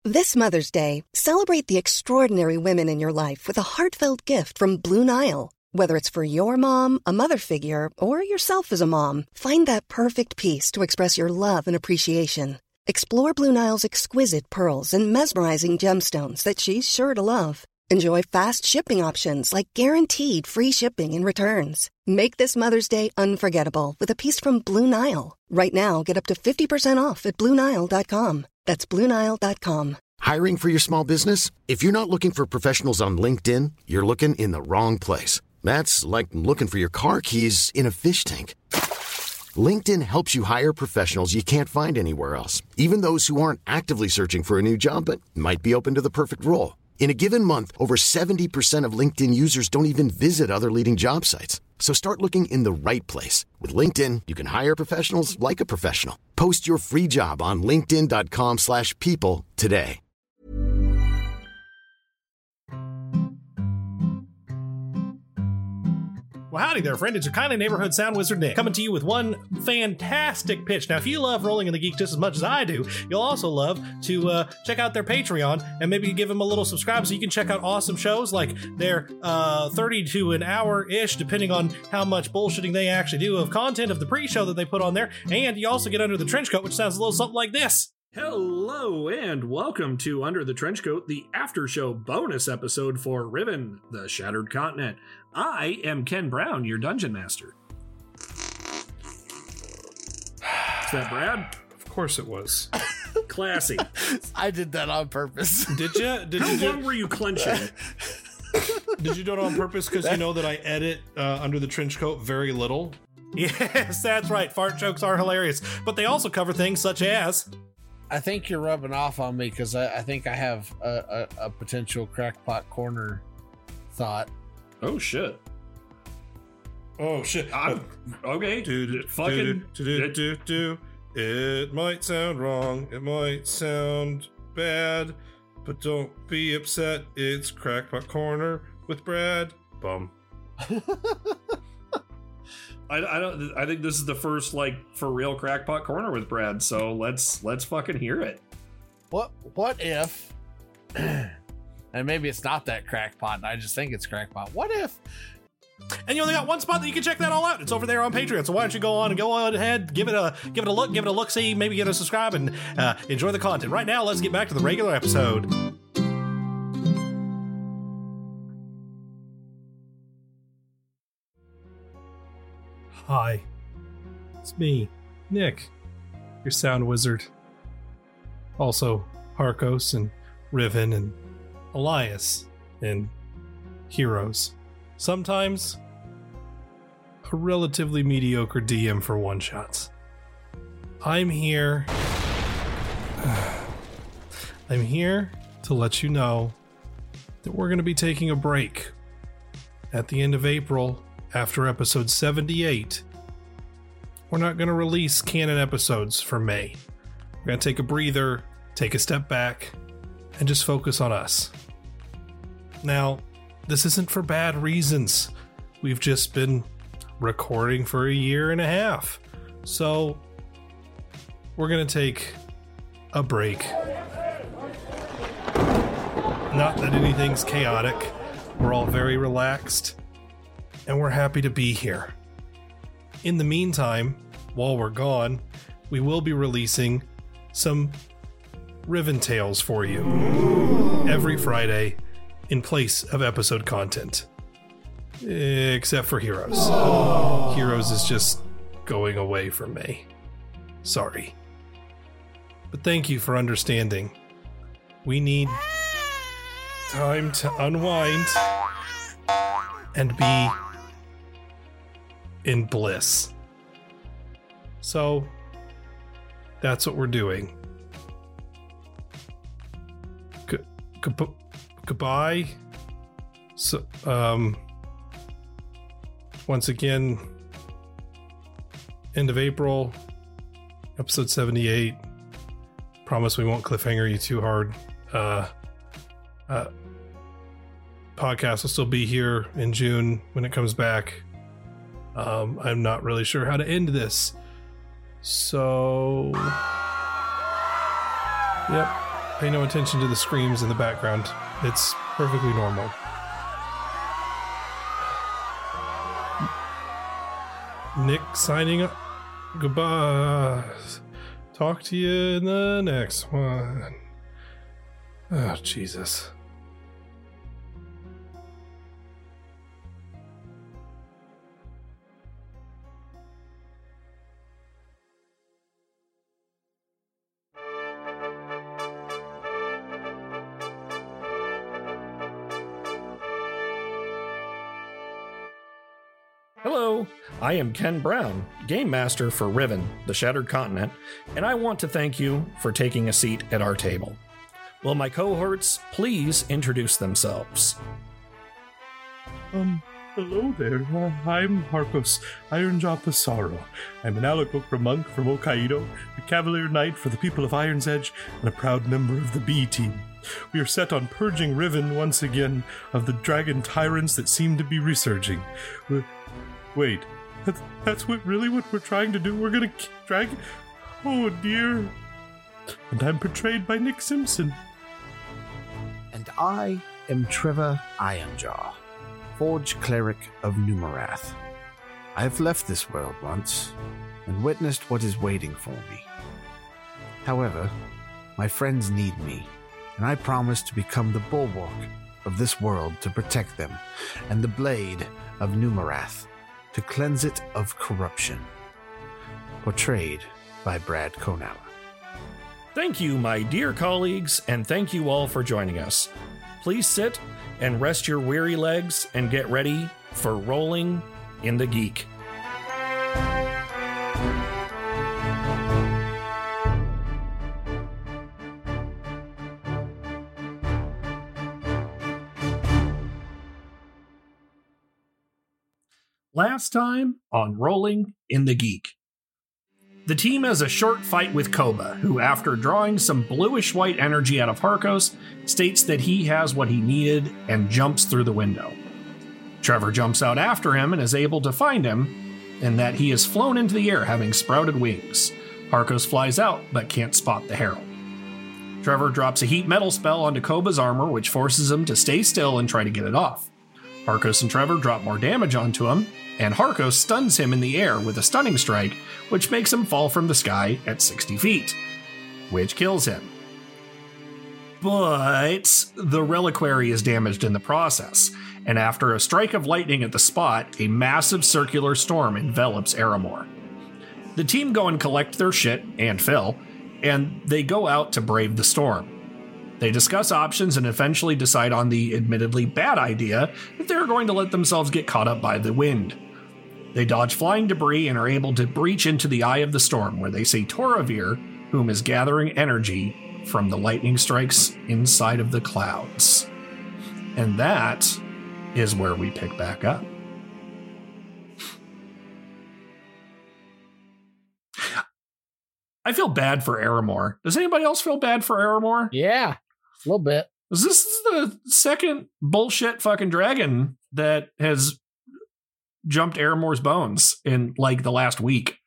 This Mother's Day, celebrate the extraordinary women in your life with a heartfelt gift from Blue Nile. Whether it's for your mom, a mother figure, or yourself as a mom, find that perfect piece to express your love and appreciation. Explore Blue Nile's exquisite pearls and mesmerizing gemstones that she's sure to love. Enjoy fast shipping options like guaranteed free shipping and returns. Make this Mother's Day unforgettable with a piece from Blue Nile. Right now, get up to 50% off at BlueNile.com. That's BlueNile.com. Hiring for your small business? If you're not looking for professionals on LinkedIn, you're looking in the wrong place. That's like looking for your car keys in a fish tank. LinkedIn helps you hire professionals you can't find anywhere else, even those who aren't actively searching for a new job but might be open to the perfect role. In a given month, over 70% of LinkedIn users don't even visit other leading job sites. So start looking in the right place. With LinkedIn, you can hire professionals like a professional. Post your free job on linkedin.com/people today. Well, howdy there, friend. It's your kind of neighborhood sound wizard, Nick, coming to you with one fantastic pitch. Now, if you love Rolling in the Geek just as much as I do, you'll also love to check out their Patreon and maybe give them a little subscribe so you can check out awesome shows like their 30 to an hour-ish, depending on how much bullshitting they actually do, of content of the pre-show that they put on there. And you also get Under the Trench Coat, which sounds a little something like this. Hello and welcome to Under the Trenchcoat, the after show bonus episode for Riven, the Shattered Continent. I am Ken Brown, your dungeon master. Is that Brad? Of course it was. Classy. I did that on purpose. Did you? How long were you clenching? Did you do it on purpose because you know that I edit Under the Trench Coat very little? Yes, that's right. Fart jokes are hilarious, but they also cover things such as... I think you're rubbing off on me because I think I have a potential crackpot corner thought. Oh, shit. Oh, shit. Okay. It might sound wrong. It might sound bad, but don't be upset. It's Crackpot Corner with Brad. Bum. I think this is the first, like, for real Crackpot Corner with Brad, so let's fucking hear it. What if, and maybe it's not that crackpot, and I just think it's crackpot. What if? And you only got one spot that you can check that all out. It's over there on Patreon. So why don't you go on ahead, give it a look, see, maybe get a subscribe, and enjoy the content. Right now, let's get back to the regular episode. Hi, it's me, Nick, your sound wizard. Also, Harkos and Riven and Elias and Heroes. Sometimes a relatively mediocre DM for one-shots. I'm here to let you know that we're going to be taking a break at the end of April. After episode 78, we're not going to release canon episodes for May. We're going to take a breather, take a step back, and just focus on us. Now, this isn't for bad reasons. We've just been recording for a year and a half. So, we're going to take a break. Not that anything's chaotic. We're all very relaxed. And we're happy to be here. In the meantime, while we're gone, we will be releasing some Riven Tales for you every Friday in place of episode content. Except for Heroes. Heroes is just going away from me. Sorry. But thank you for understanding. We need time to unwind and be in bliss. So that's what we're doing. Goodbye. So once again, end of April, episode 78. Promise we won't cliffhanger you too hard. Podcast will still be here in June when it comes back. I'm not really sure how to end this. So, yep. Pay no attention to the screams in the background. It's perfectly normal. Nick signing up. Goodbye. Talk to you in the next one. Oh, Jesus. Hello, I am Ken Brown, Game Master for Riven, the Shattered Continent, and I want to thank you for taking a seat at our table. Will my cohorts please introduce themselves? Hello there. I'm Harkos, Ironjaw Pissarro. I'm an Alakokra monk from Hokkaido, a Cavalier Knight for the people of Iron's Edge, and a proud member of the B Team. We are set on purging Riven once again of the dragon tyrants that seem to be resurging. Wait, that's really what we're trying to do? We're gonna drag... Oh dear. And I'm portrayed by Nick Simpson. And I am Trevor Ironjaw, Forge Cleric of Numerath. I have left this world once, and witnessed what is waiting for me. However, my friends need me, and I promise to become the bulwark of this world to protect them, and the blade of Numerath to cleanse it of corruption. Portrayed by Brad Konauer. Thank you, my dear colleagues, and thank you all for joining us. Please sit and rest your weary legs and get ready for Rolling in the Geek. Last time on Rolling in the Geek. The team has a short fight with Koba, who, after drawing some bluish-white energy out of Harkos, states that he has what he needed and jumps through the window. Trevor jumps out after him and is able to find him, and that he is flown into the air having sprouted wings. Harkos flies out, but can't spot the herald. Trevor drops a heat metal spell onto Koba's armor, which forces him to stay still and try to get it off. Harkos and Trevor drop more damage onto him, and Harkos stuns him in the air with a stunning strike, which makes him fall from the sky at 60 feet, which kills him. But the reliquary is damaged in the process, and after a strike of lightning at the spot, a massive circular storm envelops Aramor. The team go and collect their shit, and Phil, and they go out to brave the storm. They discuss options and eventually decide on the admittedly bad idea that they're going to let themselves get caught up by the wind. They dodge flying debris and are able to breach into the eye of the storm, where they see Toravir, whom is gathering energy from the lightning strikes inside of the clouds. And that is where we pick back up. I feel bad for Aramor. Does anybody else feel bad for Aramor? Yeah, a little bit. This is the second bullshit fucking dragon that has jumped Aramor's bones in like the last week.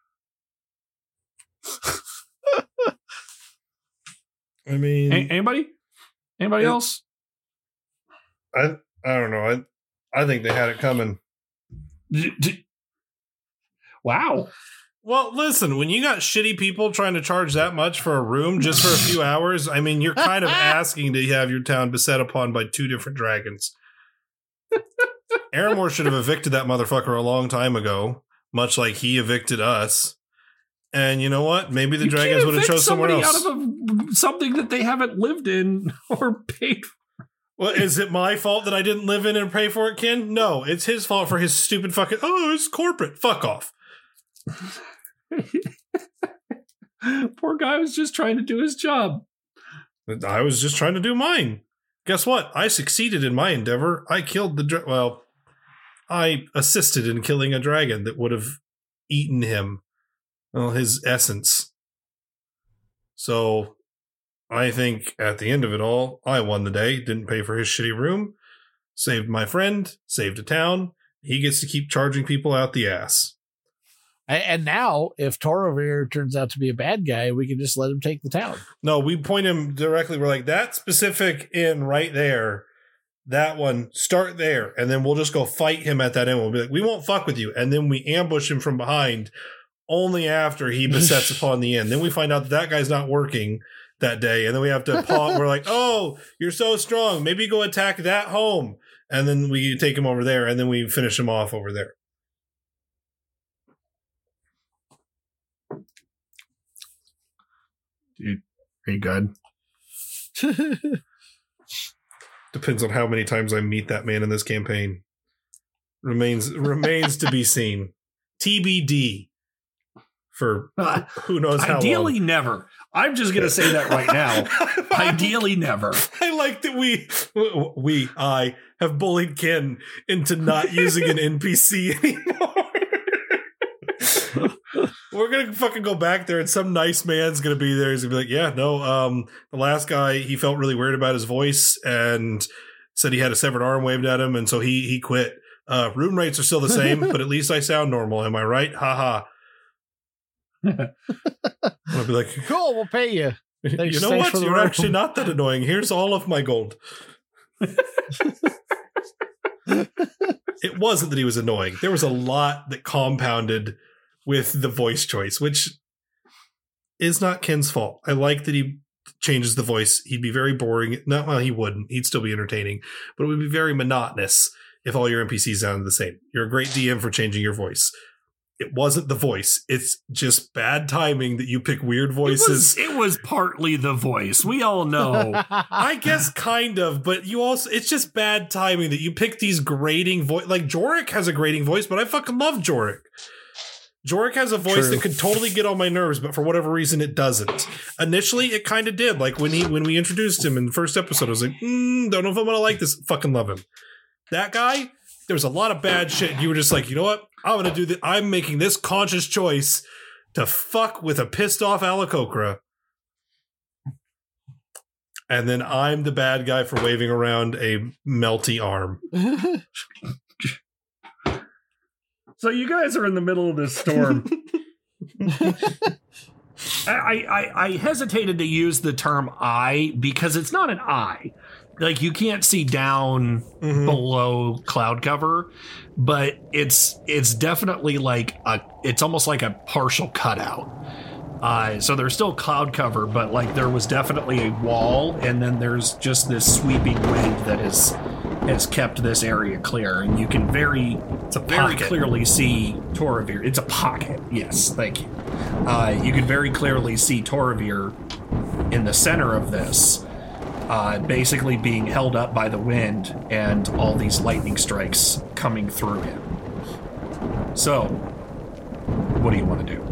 I mean, anybody else? I don't know. I think they had it coming. Wow. Well, listen, when you got shitty people trying to charge that much for a room just for a few hours, I mean, you're kind of asking to have your town beset upon by two different dragons. Aramor should have evicted that motherfucker a long time ago, much like he evicted us. And you know what? Maybe the dragons would have chose somewhere else. Out of something that they haven't lived in or paid for. Well, is it my fault that I didn't live in and pay for it, Ken? No, it's his fault for his stupid fucking, it's corporate. Fuck off. Poor guy was just trying to do his job. I was just trying to do mine. Guess what? I succeeded in my endeavor. I killed the I assisted in killing a dragon that would have eaten him. Well, his essence. So, I think at the end of it all, I won the day. Didn't pay for his shitty room. Saved my friend. Saved a town. He gets to keep charging people out the ass. And now, if Torovir turns out to be a bad guy, we can just let him take the town. No, we point him directly. We're like, that specific inn right there, that one, start there. And then we'll just go fight him at that inn. We'll be like, we won't fuck with you. And then we ambush him from behind only after he besets upon the inn. Then we find out that guy's not working that day. And then we have to pause. We're like, oh, you're so strong. Maybe go attack that home. And then we take him over there. And then we finish him off over there. Dude, are you good? Depends on how many times I meet that man in this campaign. Remains to be seen. TBD for who knows how Ideally, long. never. I'm just going to say that right now. Ideally, never. I like that I have bullied Ken into not using an NPC anymore. We're going to fucking go back there and some nice man's going to be there. He's going to be like, yeah, no, the last guy, he felt really weird about his voice and said he had a severed arm waved at him. And so he quit. Room rates are still the same, but at least I sound normal. Am I right? Ha ha. I'll be like, cool, we'll pay you. You know what? You're actually not that annoying. Here's all of my gold. It wasn't that he was annoying. There was a lot that compounded with the voice choice, which is not Ken's fault. I like that he changes the voice. He'd be very boring. Well, he wouldn't. He'd still be entertaining, but it would be very monotonous if all your NPCs sounded the same. You're a great DM for changing your voice. It wasn't the voice. It's just bad timing that you pick weird voices. It was partly the voice. We all know. I guess kind of, but it's just bad timing that you pick these grating voice. Like Jorik has a grating voice, but I fucking love Jorik. Jorik has a voice that could totally get on my nerves, but for whatever reason, it doesn't. Initially, it kind of did. Like when we introduced him in the first episode, I was like, don't know if I'm going to like this. Fucking love him. That guy, there was a lot of bad shit. And you were just like, you know what? I'm going to do this. I'm making this conscious choice to fuck with a pissed off Aarakocra. And then I'm the bad guy for waving around a melty arm. So you guys are in the middle of this storm. I hesitated to use the term eye because it's not an eye. Like you can't see down below cloud cover, but it's definitely like it's almost like a partial cutout. So there's still cloud cover, but like there was definitely a wall, and then there's just this sweeping wind that has kept this area clear, and you can very clearly see Torovir. It's a pocket, yes, thank you. You can very clearly see Torovir in the center of this, basically being held up by the wind and all these lightning strikes coming through him. So, what do you want to do?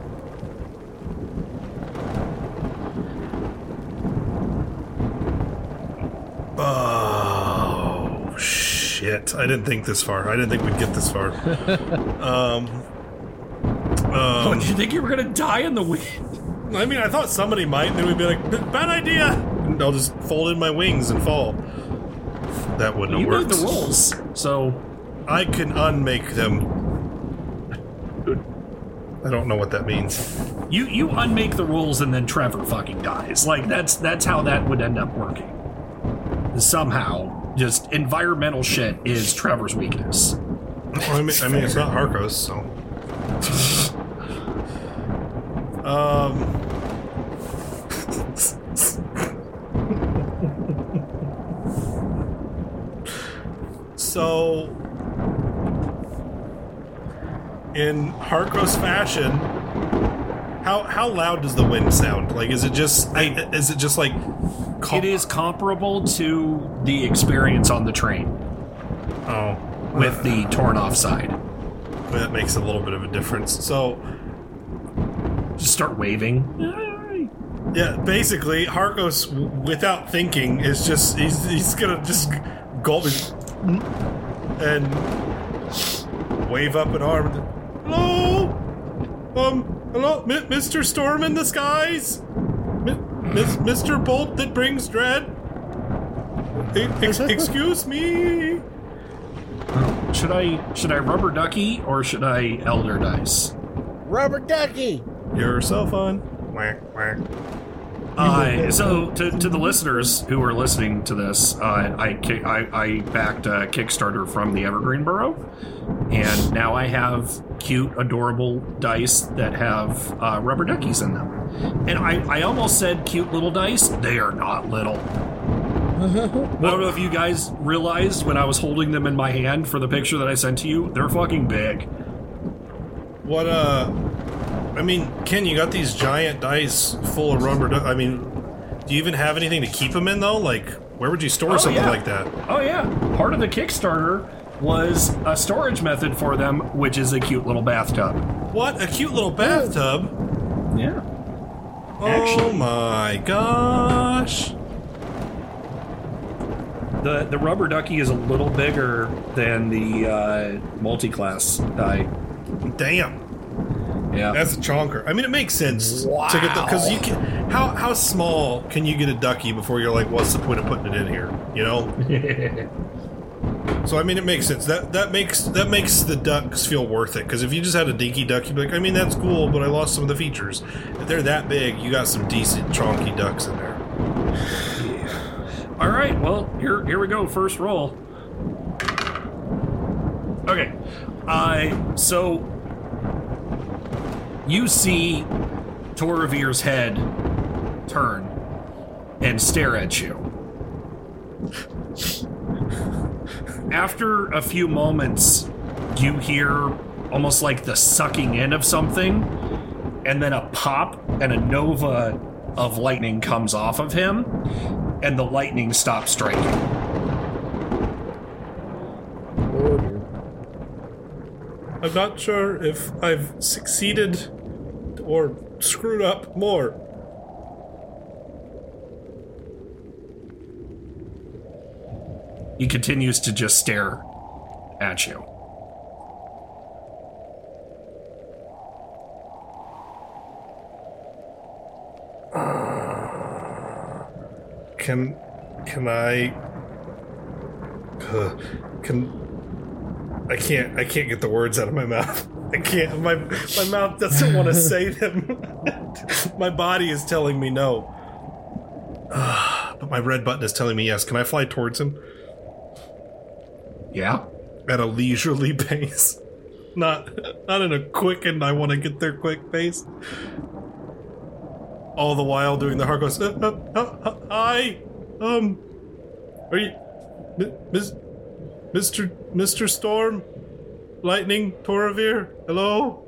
Oh, shit. I didn't think this far. I didn't think we'd get this far. What, did you think you were going to die in the wind? I mean, I thought somebody might, and then we'd be like, bad idea. And I'll just fold in my wings and fall. That wouldn't have worked. You made the rolls, so I can unmake them. I don't know what that means. You unmake the rules and then Trevor fucking dies. Like that's how that would end up working. Somehow, just environmental shit is Trevor's weakness. Well, I mean, it's not Harkos, so. So, in Harkos fashion, how loud does the wind sound? Like, is it just like? It is comparable to the experience on the train. Oh, with the torn off side. That makes a little bit of a difference. So, just start waving. Yeah, basically, Harkos, without thinking, is just he's gonna just gulp and wave up an arm. Hello, hello, Mr. Storm in the skies, Mr. Bolt that brings dread. Excuse me. Should I rubber ducky or should I elder dice? Rubber ducky. You're so fun. Quack, quack. So to the listeners who are listening to this, I backed a Kickstarter from the Evergreen Borough, and now I have cute, adorable dice that have rubber duckies in them. And I almost said cute little dice. They are not little. I don't know if you guys realized when I was holding them in my hand for the picture that I sent to you, they're fucking big. What, I mean, Ken, you got these giant dice full of rubber. I mean, do you even have anything to keep them in, though? Like, where would you store something like that? Oh, yeah. Part of the Kickstarter was a storage method for them, which is a cute little bathtub. What? A cute little bathtub? Yeah. Oh my gosh. The rubber ducky is a little bigger than the multi-class die. Damn. Yeah. That's a chonker. I mean, it makes sense to get because you can. How small can you get a ducky before you're like, what's the point of putting it in here? You know. So I mean, it makes sense. That makes the ducks feel worth it. Because if you just had a dinky duck, you'd be like, I mean, that's cool, but I lost some of the features. If they're that big, you got some decent chonky ducks in there. All right. Well, here we go. First roll. Okay. So you see Toravir's head turn and stare at you. After a few moments, you hear almost like the sucking in of something, and then a pop and a nova of lightning comes off of him, and the lightning stops striking. I'm not sure if I've succeeded or screwed up more. He continues to just stare at you. Can I can't get the words out of my mouth. I can't. My mouth doesn't want to say them. My body is telling me no. But my red button is telling me yes. Can I fly towards him? Yeah. At a leisurely pace. Not in a quick and I want to get there quick pace. All the while doing the Harkos. Hi. Are you Mr. Storm? Lightning? Toravir? Hello?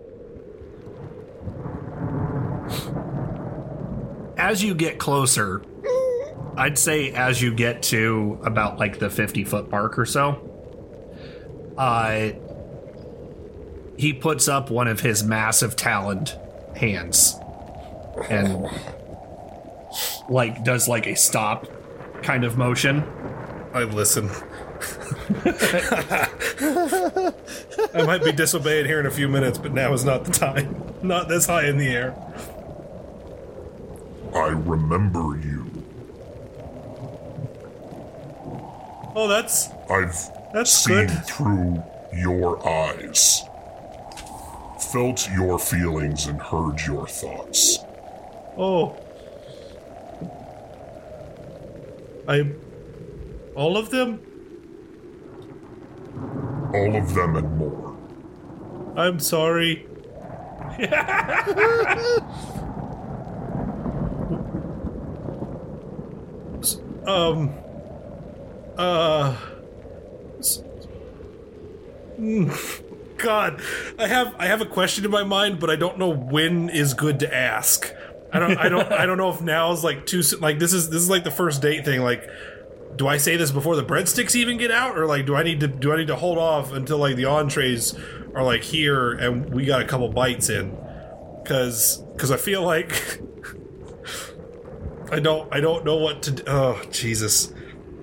As you get closer, I'd say as you get to about like the 50-foot mark or so, he puts up one of his massive taloned hands and like does like a stop kind of motion. I listen. I might be disobeyed here in a few minutes, but now is not the time. Not this high in the air. I remember you. Oh, that's seen good. Through your eyes, felt your feelings and heard your thoughts. Oh. All of them? All of them and more. I'm sorry. God, I have a question in my mind, but I don't know when is good to ask. I don't know if now is like too like this is like the first date thing. Like, do I say this before the breadsticks even get out, or like do I need to hold off until like the entrees are like here and we got a couple bites in? Because I feel like I don't know what to do. Oh, Jesus.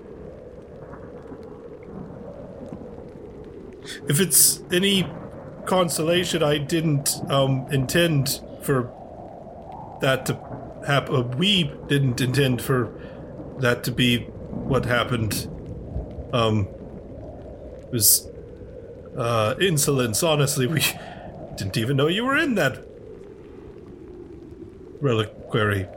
If it's any consolation, I didn't intend for that to happen. We didn't intend for that to be what happened. It was insolence. Honestly, we didn't even know you were in that reliquary.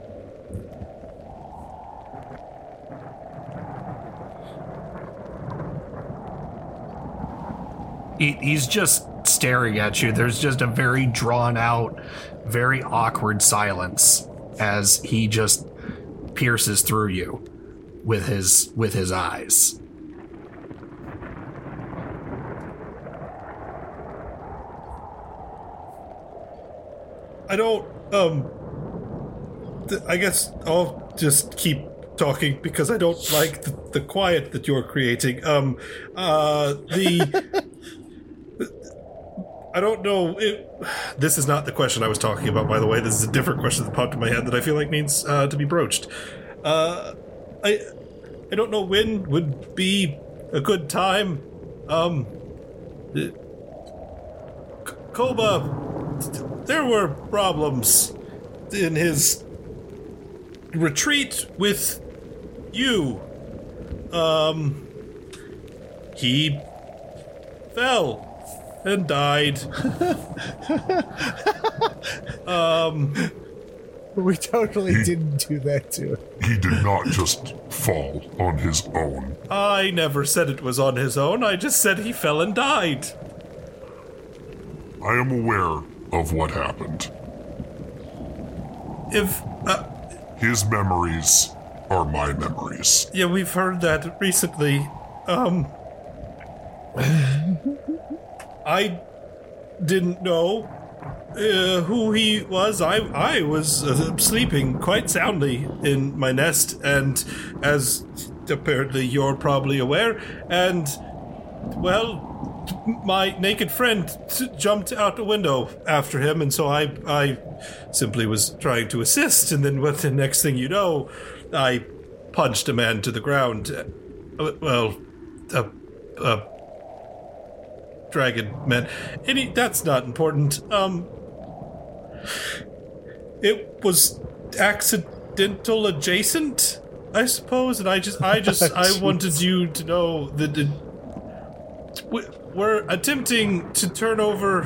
He's just staring at you. There's just a very drawn out, very awkward silence as he just pierces through you with his eyes. I don't, I guess I'll just keep talking because I don't like the quiet that you're creating. I don't know. This is not the question I was talking about, by the way. This is a different question that popped in my head that I feel like needs to be broached. I don't know when would be a good time. Koba, there were problems in his retreat with you. He fell and died. We totally didn't do that to him. He did not just fall on his own. I never said it was on his own. I just said he fell and died. I am aware of what happened. His memories are my memories. Yeah, we've heard that recently. I didn't know who he was. I was sleeping quite soundly in my nest, and as apparently you're probably aware, and, well, my naked friend jumped out the window after him, and so I simply was trying to assist, and then the next thing you know, I punched a man to the ground. Dragon man. That's not important. It was accidental adjacent, I suppose, and I wanted you to know that we're attempting to turn over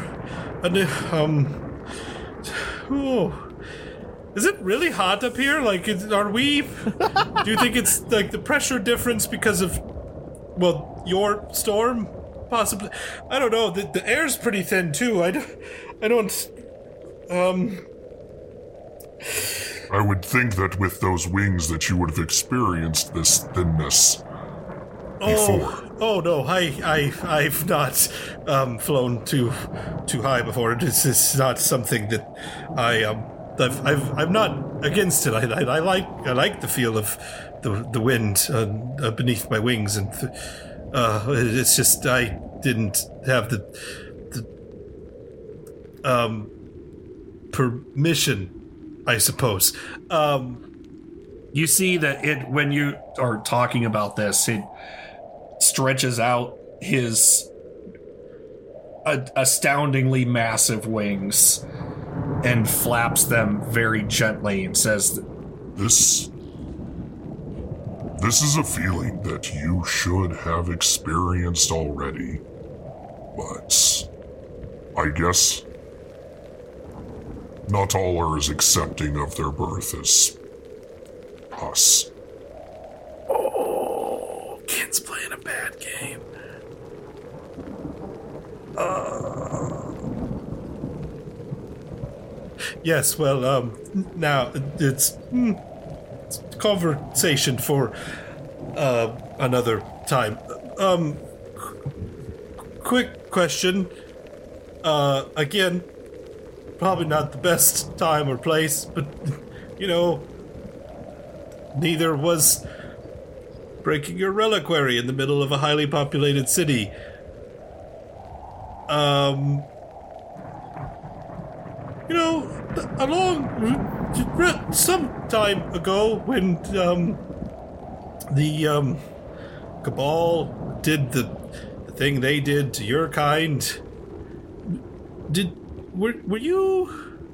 is it really hot up here? Like, are we? Do you think it's like the pressure difference because of, well, your storm? Possibly. I don't know. The air's pretty thin too. I don't. I would think that with those wings that you would have experienced this thinness before. Oh no, I've not flown too high before. This is not something that I'm not against it. I like the feel of the wind beneath my wings, and it's just I didn't have the permission, I suppose. You see that when you are talking about this, it stretches out his astoundingly massive wings and flaps them very gently and says, This is a feeling that you should have experienced already, but I guess not all are as accepting of their birth as us. Oh, kid's playing a bad game. Yes, well, now it's conversation for another time. Quick question. Again, probably not the best time or place, but, you know, neither was breaking your reliquary in the middle of a highly populated city. You know, some time ago when the Cabal did the thing they did to your kind, were you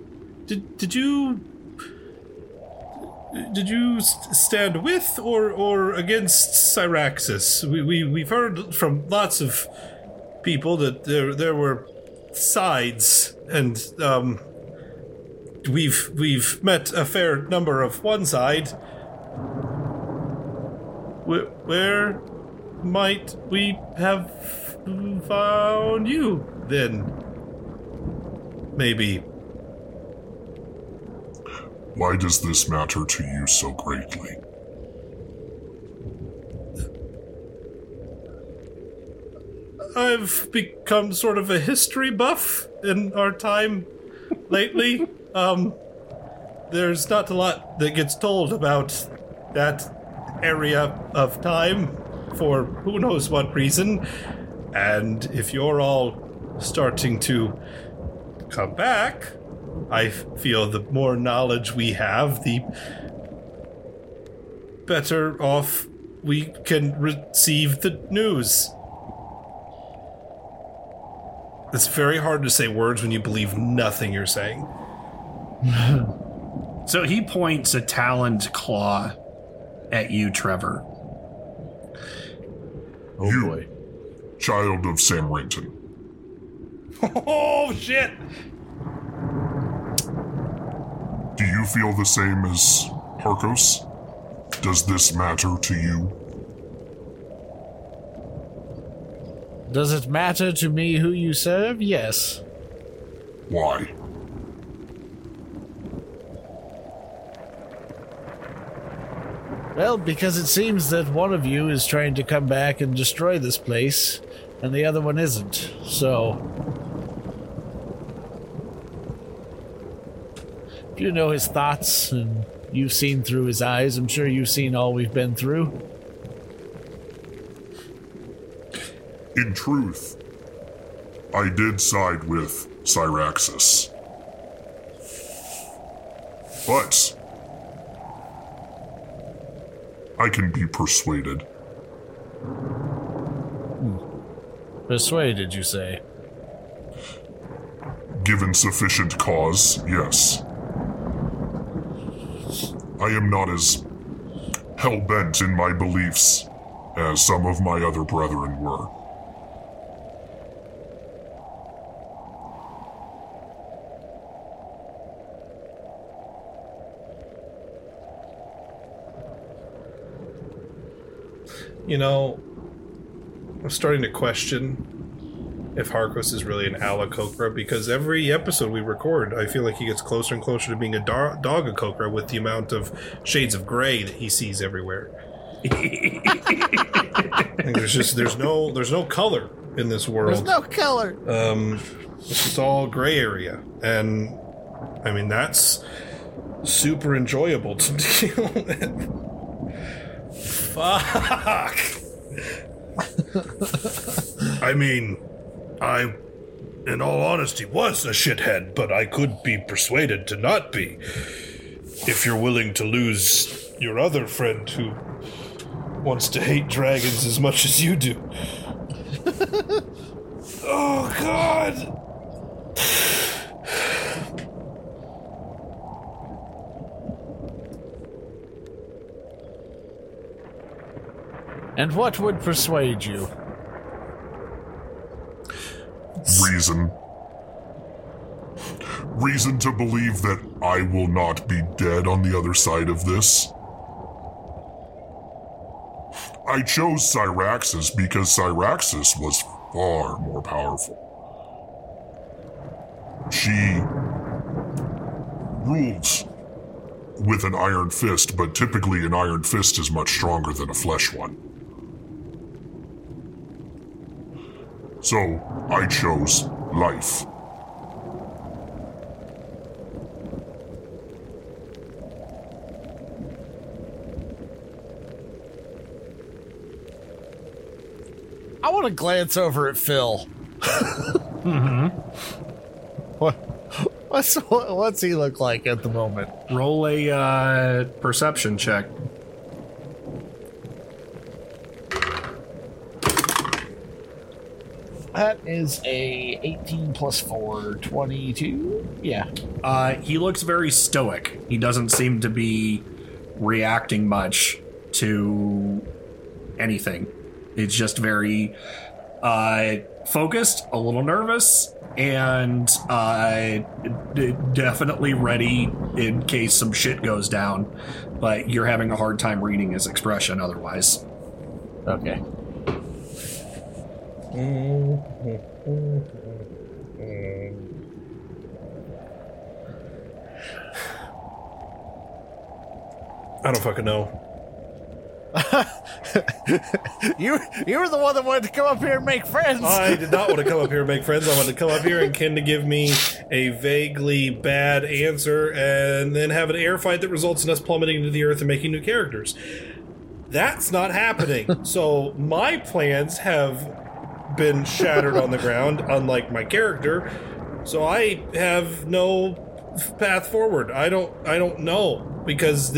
stand with or against Syraxis? We've heard from lots of people that there were sides, and we've met a fair number of one side. Where might we have found you then? Maybe. Why does this matter to you so greatly? I've become sort of a history buff in our time lately. There's not a lot that gets told about that area of time for who knows what reason. And if you're all starting to come back, I feel the more knowledge we have, the better off we can receive the news. It's very hard to say words when you believe nothing you're saying. So he points a taloned claw at you, Trevor. Oh You, boy. child of Sam Renton. Oh, shit! Do you feel the same as Harkos? Does this matter to you? Does it matter to me who you serve? Yes. Why? Well, because it seems that one of you is trying to come back and destroy this place, and the other one isn't. So, if you know his thoughts and you've seen through his eyes, I'm sure you've seen all we've been through. In truth, I did side with Syraxis. But I can be persuaded. Persuaded, you say? Given sufficient cause, yes. I am not as hell-bent in my beliefs as some of my other brethren were. You know, I'm starting to question if Harkos is really an Aalakokra, because every episode we record, I feel like he gets closer and closer to being a Dog-a-Kokra with the amount of shades of gray that he sees everywhere. And there's no color in this world. There's no color. It's just all gray area, and I mean that's super enjoyable to deal with. Fuck. I mean, I, in all honesty, was a shithead, but I could be persuaded to not be. If you're willing to lose your other friend who wants to hate dragons as much as you do. Oh, God. And what would persuade you? Reason. Reason to believe that I will not be dead on the other side of this. I chose Syraxis because Syraxis was far more powerful. She rules with an iron fist, but typically an iron fist is much stronger than a flesh one. So, I chose life. I want to glance over at Phil. What's he look like at the moment? Roll a perception check. That is a 18 plus 4, 22. Yeah. He looks very stoic. He doesn't seem to be reacting much to anything. It's just very focused, a little nervous, and definitely ready in case some shit goes down. But you're having a hard time reading his expression otherwise. Okay. I don't fucking know. You were the one that wanted to come up here and make friends. I did not want to come up here and make friends. I wanted to come up here and Ken to give me a vaguely bad answer and then have an air fight that results in us plummeting into the earth and making new characters. That's not happening. So my plans have been shattered on the ground, unlike my character. So I have no path forward. I don't know, because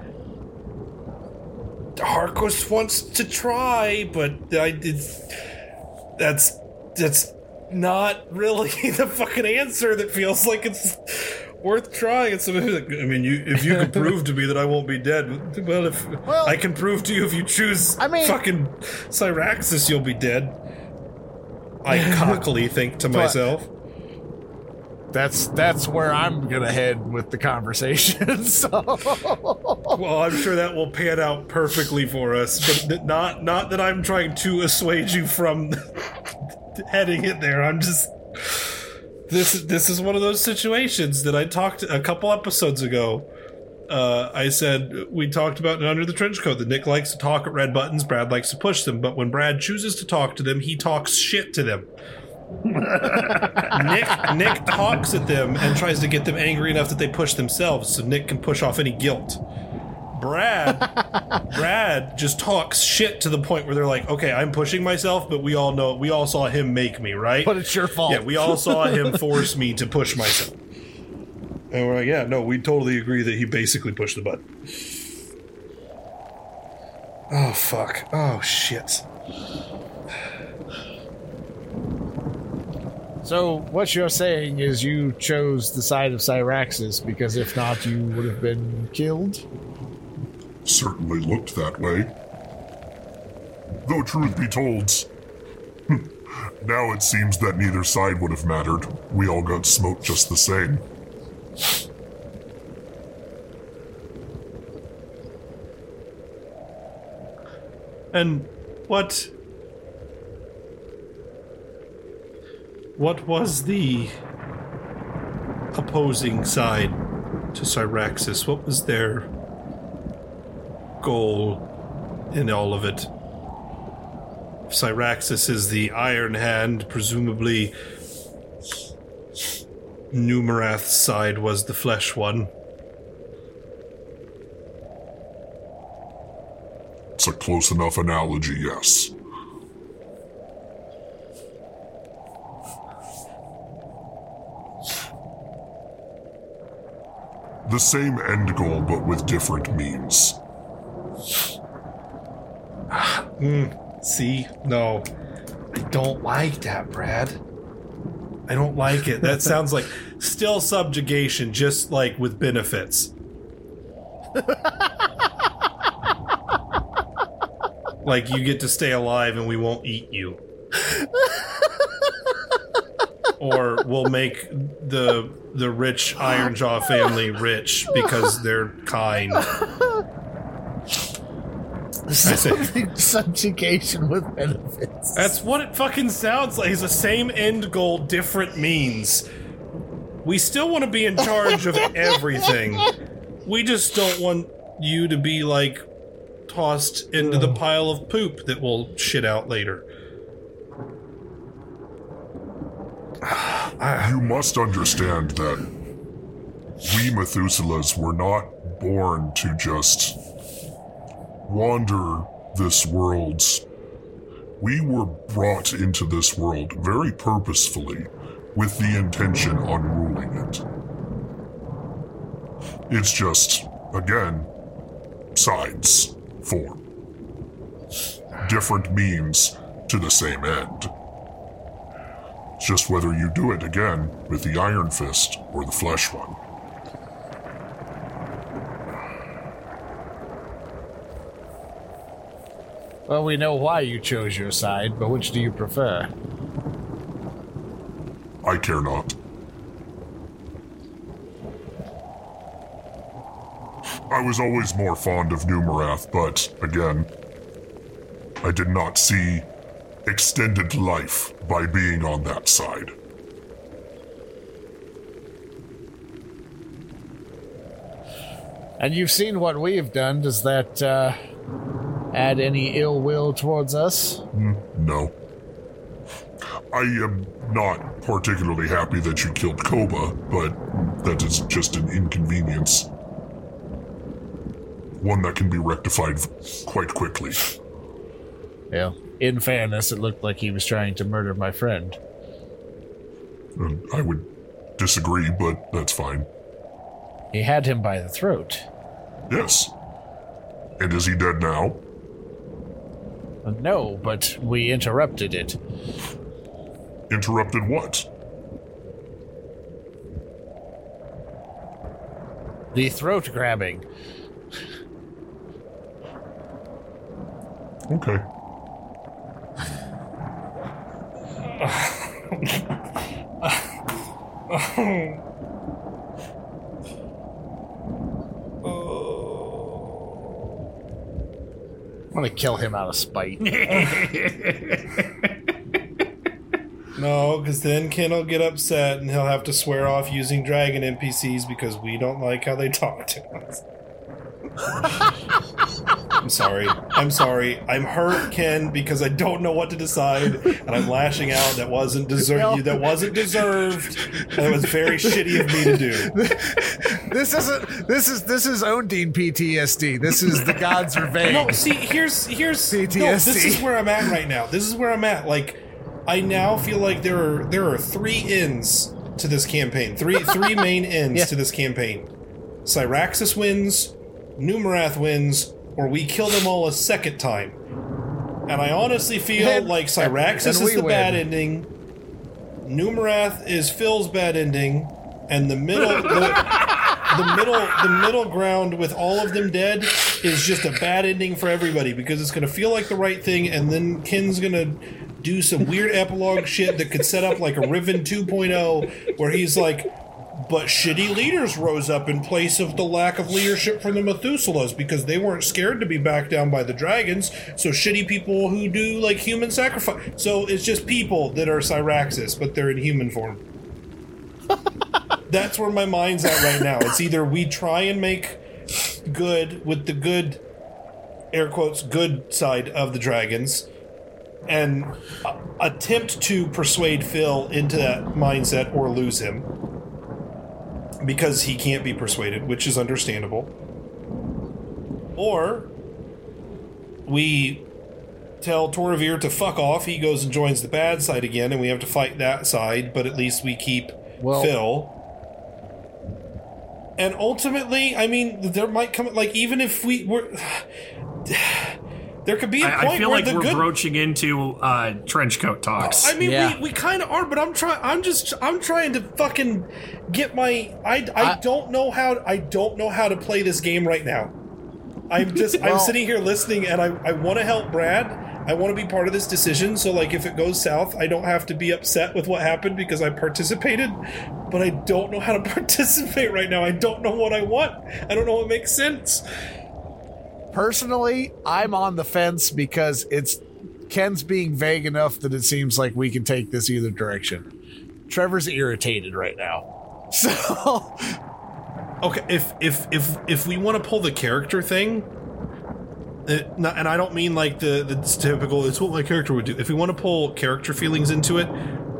Harkos wants to try, but that's not really the fucking answer that feels like it's worth trying. It's, I mean, if you can prove to me that I won't be dead, well, I can prove to you if you choose fucking Cyraxis, you'll be dead. I cockily think to myself. That's where I'm gonna head with the conversation. So. Well, I'm sure that will pan out perfectly for us, but not that I'm trying to assuage you from heading it there. I'm just this is one of those situations that I talked a couple episodes ago. I said we talked about Under the Trenchcoat that Nick likes to talk at red buttons, Brad likes to push them, but when Brad chooses to talk to them, he talks shit to them. Nick talks at them and tries to get them angry enough that they push themselves so Nick can push off any guilt. Brad just talks shit to the point where they're like, okay, I'm pushing myself, but we all saw him make me, right? But it's your fault. Yeah, we all saw him force me to push myself. And we're like, yeah, no, we totally agree that he basically pushed the button. Oh, fuck. Oh, shit. So what you're saying is you chose the side of Cyraxis because if not, you would have been killed? Certainly looked that way. Though truth be told, now it seems that neither side would have mattered. We all got smoked just the same. And what was the opposing side to Cyraxis? What was their goal in all of it? If Cyraxis is the Iron Hand, presumably Numerath's side was the flesh one. It's a close enough analogy, yes. The same end goal, but with different means. See? No. I don't like that, Brad. I don't like it. That sounds like still subjugation, just like with benefits. Like you get to stay alive and we won't eat you. Or we'll make the rich Ironjaw family rich because they're kind. Subjugation with benefits. That's what it fucking sounds like. It's the same end goal, different means. We still want to be in charge of everything. We just don't want you to be, like, tossed into the pile of poop that we'll shit out later. You must understand that we Methuselahs were not born to just wander this world. We were brought into this world very purposefully with the intention on ruling it. It's just, again, sides form. Different means to the same end. It's just whether you do it again with the Iron Fist or the Flesh one. Well, we know why you chose your side, but which do you prefer? I care not. I was always more fond of Numerath, but again, I did not see extended life by being on that side. And you've seen what we've done. Does that add any ill will towards us? No. I am not particularly happy that you killed Koba, but that is just an inconvenience. One that can be rectified quite quickly. Well, in fairness, it looked like he was trying to murder my friend. I would disagree, but that's fine. He had him by the throat. Yes. And is he dead now? No, but we interrupted it. Interrupted what? The throat grabbing. Okay. I'm gonna kill him out of spite. No, because then Ken will get upset and he'll have to swear off using dragon NPCs because we don't like how they talk to us. I'm sorry. I'm hurt, Ken, because I don't know what to decide, and I'm lashing out. That wasn't deserved. That wasn't deserved. That was very shitty of me to do. This is Ondine PTSD. This is the God's revenge. No, see, here's PTSD. No, this is where I'm at right now. This is where I'm at. Like, I now feel like there are three ends to this campaign. Three main ends to this campaign. Cyraxus wins, Numerath wins, or we kill them all a second time. And I honestly feel like Cyraxus is the bad ending, Numerath is Phil's bad ending, and the middle the middle ground with all of them dead is just a bad ending for everybody because it's gonna feel like the right thing, and then Ken's gonna do some weird epilogue shit that could set up like a Riven 2.0 where he's like, but shitty leaders rose up in place of the lack of leadership from the Methuselahs because they weren't scared to be backed down by the dragons. So shitty people who do like human sacrifice. So it's just people that are Cyraxus, but they're in human form. That's where my mind's at right now. It's either we try and make good with the good, air quotes, good side of the dragons, and attempt to persuade Phil into that mindset or lose him. Because he can't be persuaded, which is understandable. Or we tell Toravir to fuck off, he goes and joins the bad side again, and we have to fight that side, but at least we keep Phil. And ultimately, I mean, there might come, like, even if we were... There could be a point I feel where like we're broaching into trenchcoat talks. I mean, we kind of are, but I'm trying to fucking get my. I don't know how to play this game right now. I'm sitting here listening, and I want to help Brad. I want to be part of this decision. So, like, if it goes south, I don't have to be upset with what happened because I participated. But I don't know how to participate right now. I don't know what I want. I don't know what makes sense. Personally, I'm on the fence because Ken's being vague enough that it seems like we can take this either direction. Trevor's irritated right now. So okay, if we want to pull the character thing, and I don't mean like the typical, it's what my character would do. If we want to pull character feelings into it,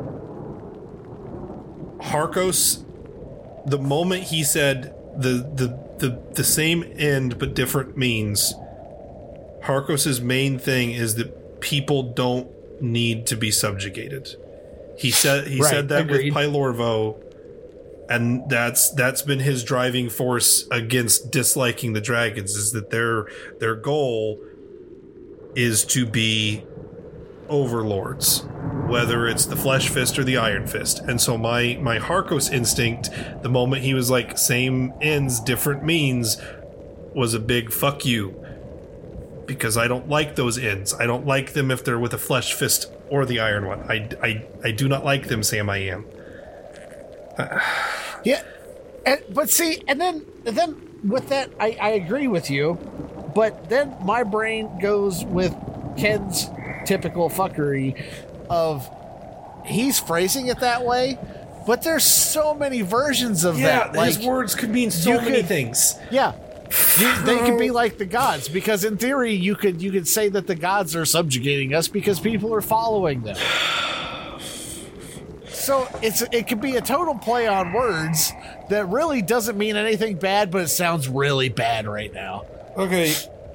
Harkos, the moment he said the same end but different means, Harkos's main thing is that people don't need to be subjugated. He said that agreed. With Pylorvo, and that's been his driving force against disliking the dragons, is that their goal is to be overlords, whether it's the Flesh Fist or the Iron Fist. And so my Harkos instinct, the moment he was like same ends different means, was a big fuck you, because I don't like those ends. I don't like them if they're with a flesh fist or the iron one. I do not like them, Sam. I am. Yeah, but see, and then with that, I agree with you, but then my brain goes with Ken's typical fuckery of he's phrasing it that way, but there's so many versions of that. His words could mean so many things. Yeah. They could be like the gods, because in theory you could say that the gods are subjugating us because people are following them. So it could be a total play on words that really doesn't mean anything bad, but it sounds really bad right now. Okay,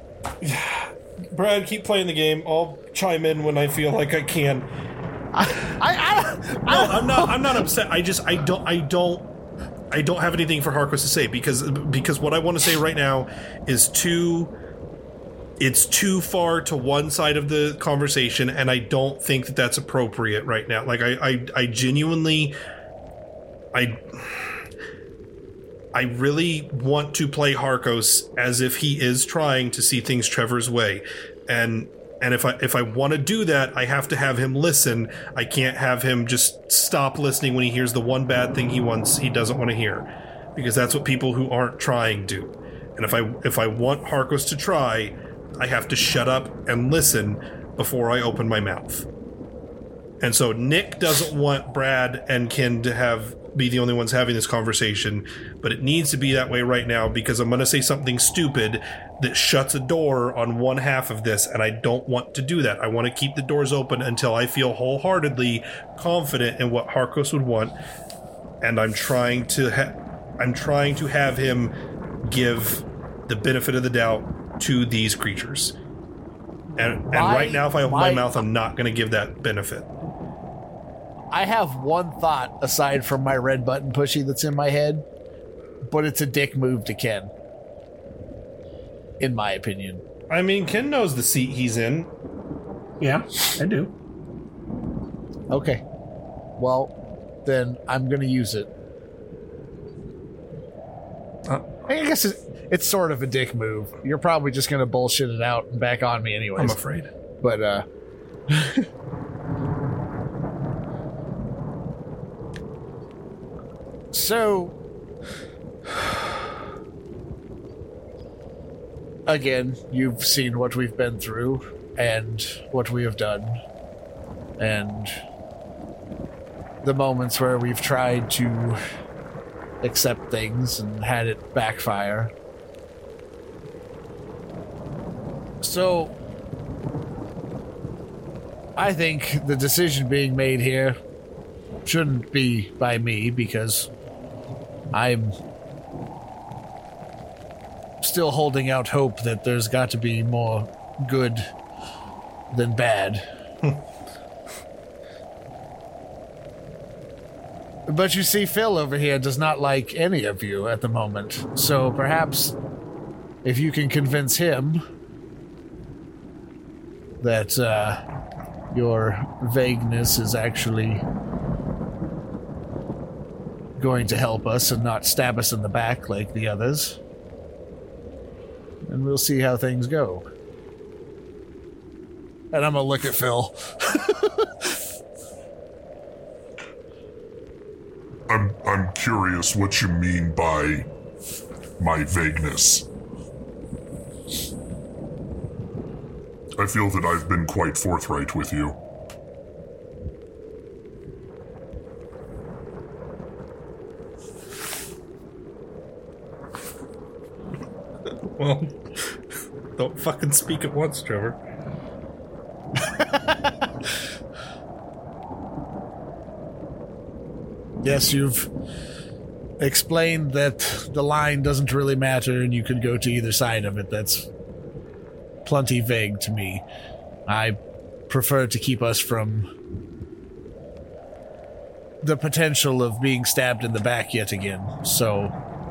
Brad, keep playing the game. I'll chime in when I feel like I can. I'm not upset. I don't have anything for Harkos to say because what I want to say right now is it's too far to one side of the conversation, and I don't think that that's appropriate right now. Like I genuinely, I really want to play Harkos as if he is trying to see things Trevor's way, and if I want to do that, I have to have him listen. I can't have him just stop listening when he hears the one bad thing he doesn't want to hear, because that's what people who aren't trying do. And if I want Harkos to try, I have to shut up and listen before I open my mouth. And so Nick doesn't want Brad and Ken to be the only ones having this conversation, but it needs to be that way right now, because I'm going to say something stupid that shuts a door on one half of this, and I don't want to do that. I want to keep the doors open until I feel wholeheartedly confident in what Harkos would want, and I'm trying to have him give the benefit of the doubt to these creatures. And right now, if I open my mouth, I'm not going to give that benefit. I have one thought aside from my red button pushy that's in my head, but it's a dick move to Ken, in my opinion. I mean, Ken knows the seat he's in. Yeah, I do. Okay. Well, then I'm going to use it. I guess it's sort of a dick move. You're probably just going to bullshit it out and back on me anyways. I'm afraid. But, so, again, you've seen what we've been through and what we have done, and the moments where we've tried to accept things and had it backfire. So, I think the decision being made here shouldn't be by me, because I'm still holding out hope that there's got to be more good than bad. But you see, Phil over here does not like any of you at the moment. So perhaps if you can convince him that your vagueness is actually going to help us and not stab us in the back like the others, and we'll see how things go. And I'm gonna look at Phil. I'm curious what you mean by my vagueness. I feel that I've been quite forthright with you. Well, don't fucking speak at once, Trevor. Yes, you've explained that the line doesn't really matter and you could go to either side of it. That's plenty vague to me. I prefer to keep us from the potential of being stabbed in the back yet again, so...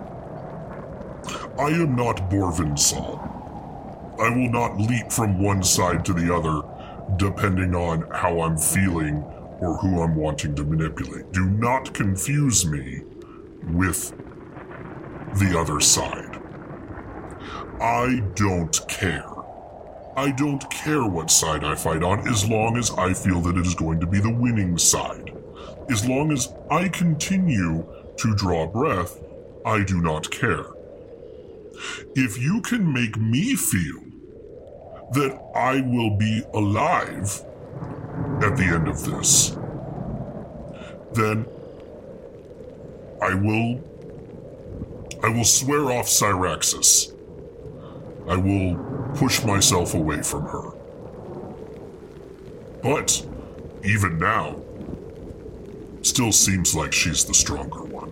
I am not Borvinsal. I will not leap from one side to the other, depending on how I'm feeling or who I'm wanting to manipulate. Do not confuse me with the other side. I don't care I don't care what side I fight on as long as I feel that it is going to be the winning side. As long as I continue to draw breath, I do not care. If you can make me feel that I will be alive at the end of this, then I will swear off Syraxis. I will push myself away from her. But even now, still seems like she's the stronger one.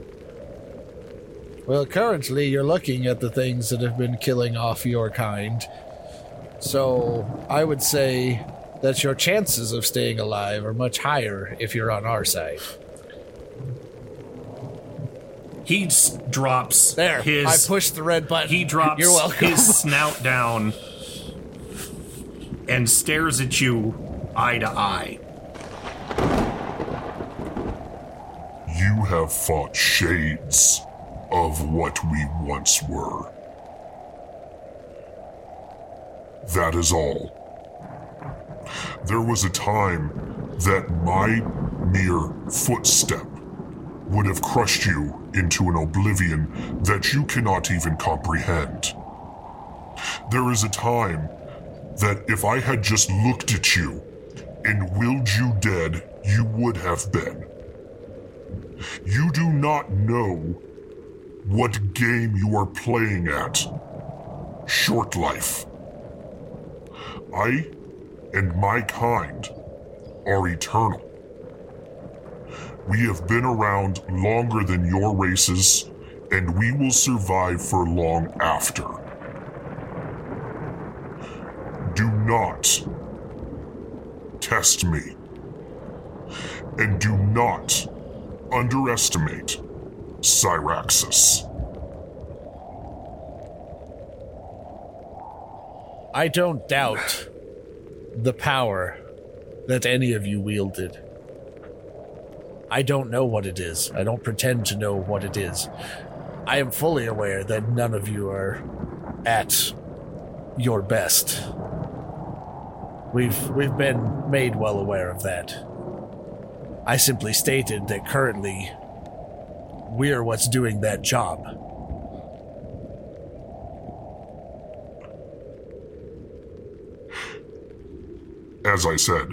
Well, currently you're looking at the things that have been killing off your kind. So I would say that your chances of staying alive are much higher if you're on our side. He drops there. I pushed the red button. He drops You're welcome. his snout down and stares at you eye to eye. You have fought shades of what we once were. That is all. There was a time that my mere footstep would have crushed you into an oblivion that you cannot even comprehend. There is a time that if I had just looked at you and willed you dead, you would have been. You do not know what game you are playing at. Short life. I and my kind are eternal. We have been around longer than your races, and we will survive for long after. Do not test me, and do not underestimate Syraxis. I don't doubt the power that any of you wielded. I don't know what it is. I don't pretend to know what it is. I am fully aware that none of you are at your best. We've been made well aware of that. I simply stated that currently we're what's doing that job. As I said,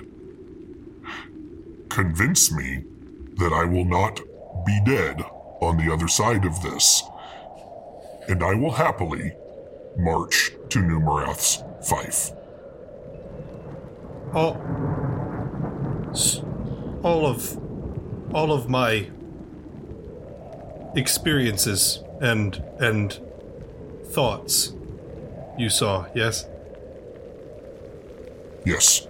convince me that I will not be dead on the other side of this, and I will happily march to Numerath's fief. All of my experiences and thoughts you saw, yes? Yes.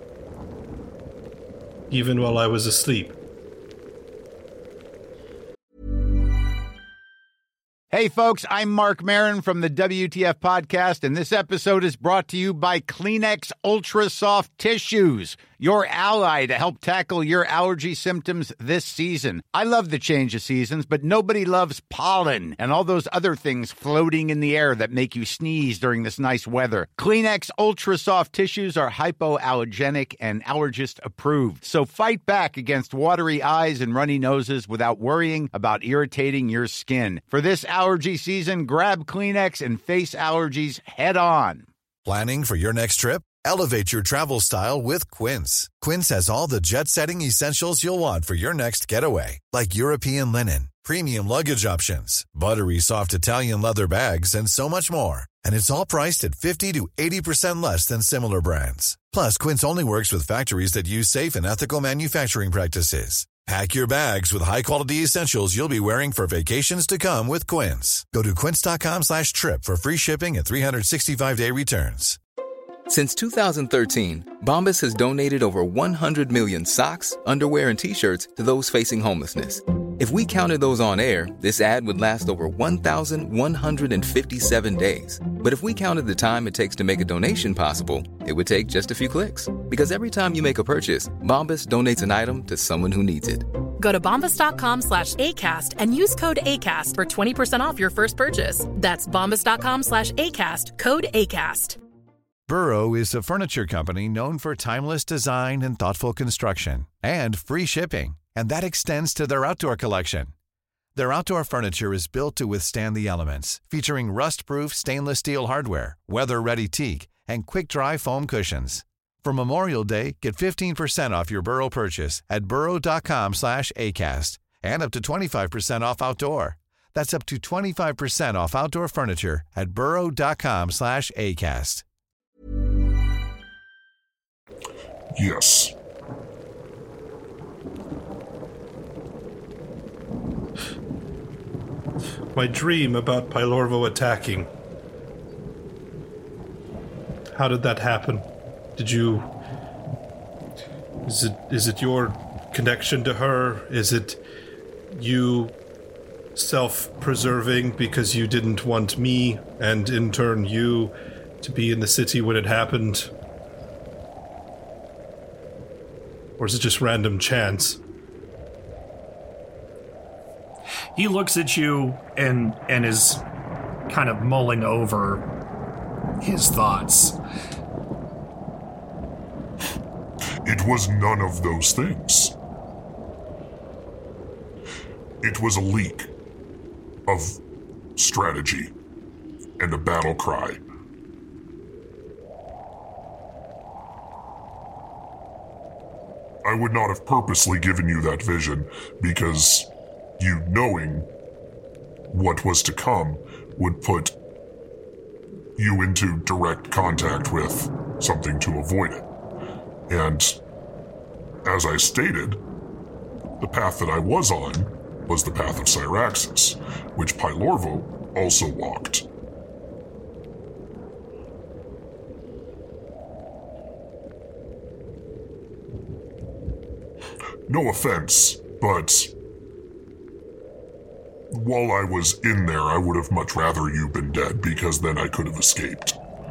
Even while I was asleep. Hey folks, I'm Mark Maron from the WTF Podcast, and this episode is brought to you by Kleenex Ultra Soft Tissues, your ally to help tackle your allergy symptoms this season. I love the change of seasons, but nobody loves pollen and all those other things floating in the air that make you sneeze during this nice weather. Kleenex Ultra Soft Tissues are hypoallergenic and allergist approved, so fight back against watery eyes and runny noses without worrying about irritating your skin. For this allergy season, grab Kleenex and face allergies head on. Planning for your next trip? Elevate your travel style with Quince. Quince has all the jet-setting essentials you'll want for your next getaway, like European linen, premium luggage options, buttery soft Italian leather bags, and so much more. And it's all priced at 50 to 80% less than similar brands. Plus, Quince only works with factories that use safe and ethical manufacturing practices. Pack your bags with high-quality essentials you'll be wearing for vacations to come with Quince. Go to quince.com/trip for free shipping and 365-day returns. Since 2013, Bombas has donated over 100 million socks, underwear, and T-shirts to those facing homelessness. If we counted those on air, this ad would last over 1,157 days. But if we counted the time it takes to make a donation possible, it would take just a few clicks. Because every time you make a purchase, Bombas donates an item to someone who needs it. Go to bombas.com/ACAST and use code ACAST for 20% off your first purchase. That's bombas.com/ACAST, code ACAST. Burrow is a furniture company known for timeless design and thoughtful construction, and free shipping, and that extends to their outdoor collection. Their outdoor furniture is built to withstand the elements, featuring rust-proof stainless steel hardware, weather-ready teak, and quick-dry foam cushions. For Memorial Day, get 15% off your Burrow purchase at burrow.com/ACAST and up to 25% off outdoor. That's up to 25% off outdoor furniture at burrow.com/ACAST. Yes. My dream about Pylorvo attacking. How did that happen? Did you... Is it your connection to her? Is it you self-preserving because you didn't want me, and in turn you, to be in the city when it happened? Or is it just random chance? He looks at you and is kind of mulling over his thoughts. It was none of those things. It was a leak of strategy and a battle cry. I would not have purposely given you that vision because you knowing what was to come would put you into direct contact with something to avoid it. And as I stated, the path that I was on was the path of Syraxis, which Pylorvo also walked. No offense, but while I was in there, I would have much rather you been dead, because then I could have escaped.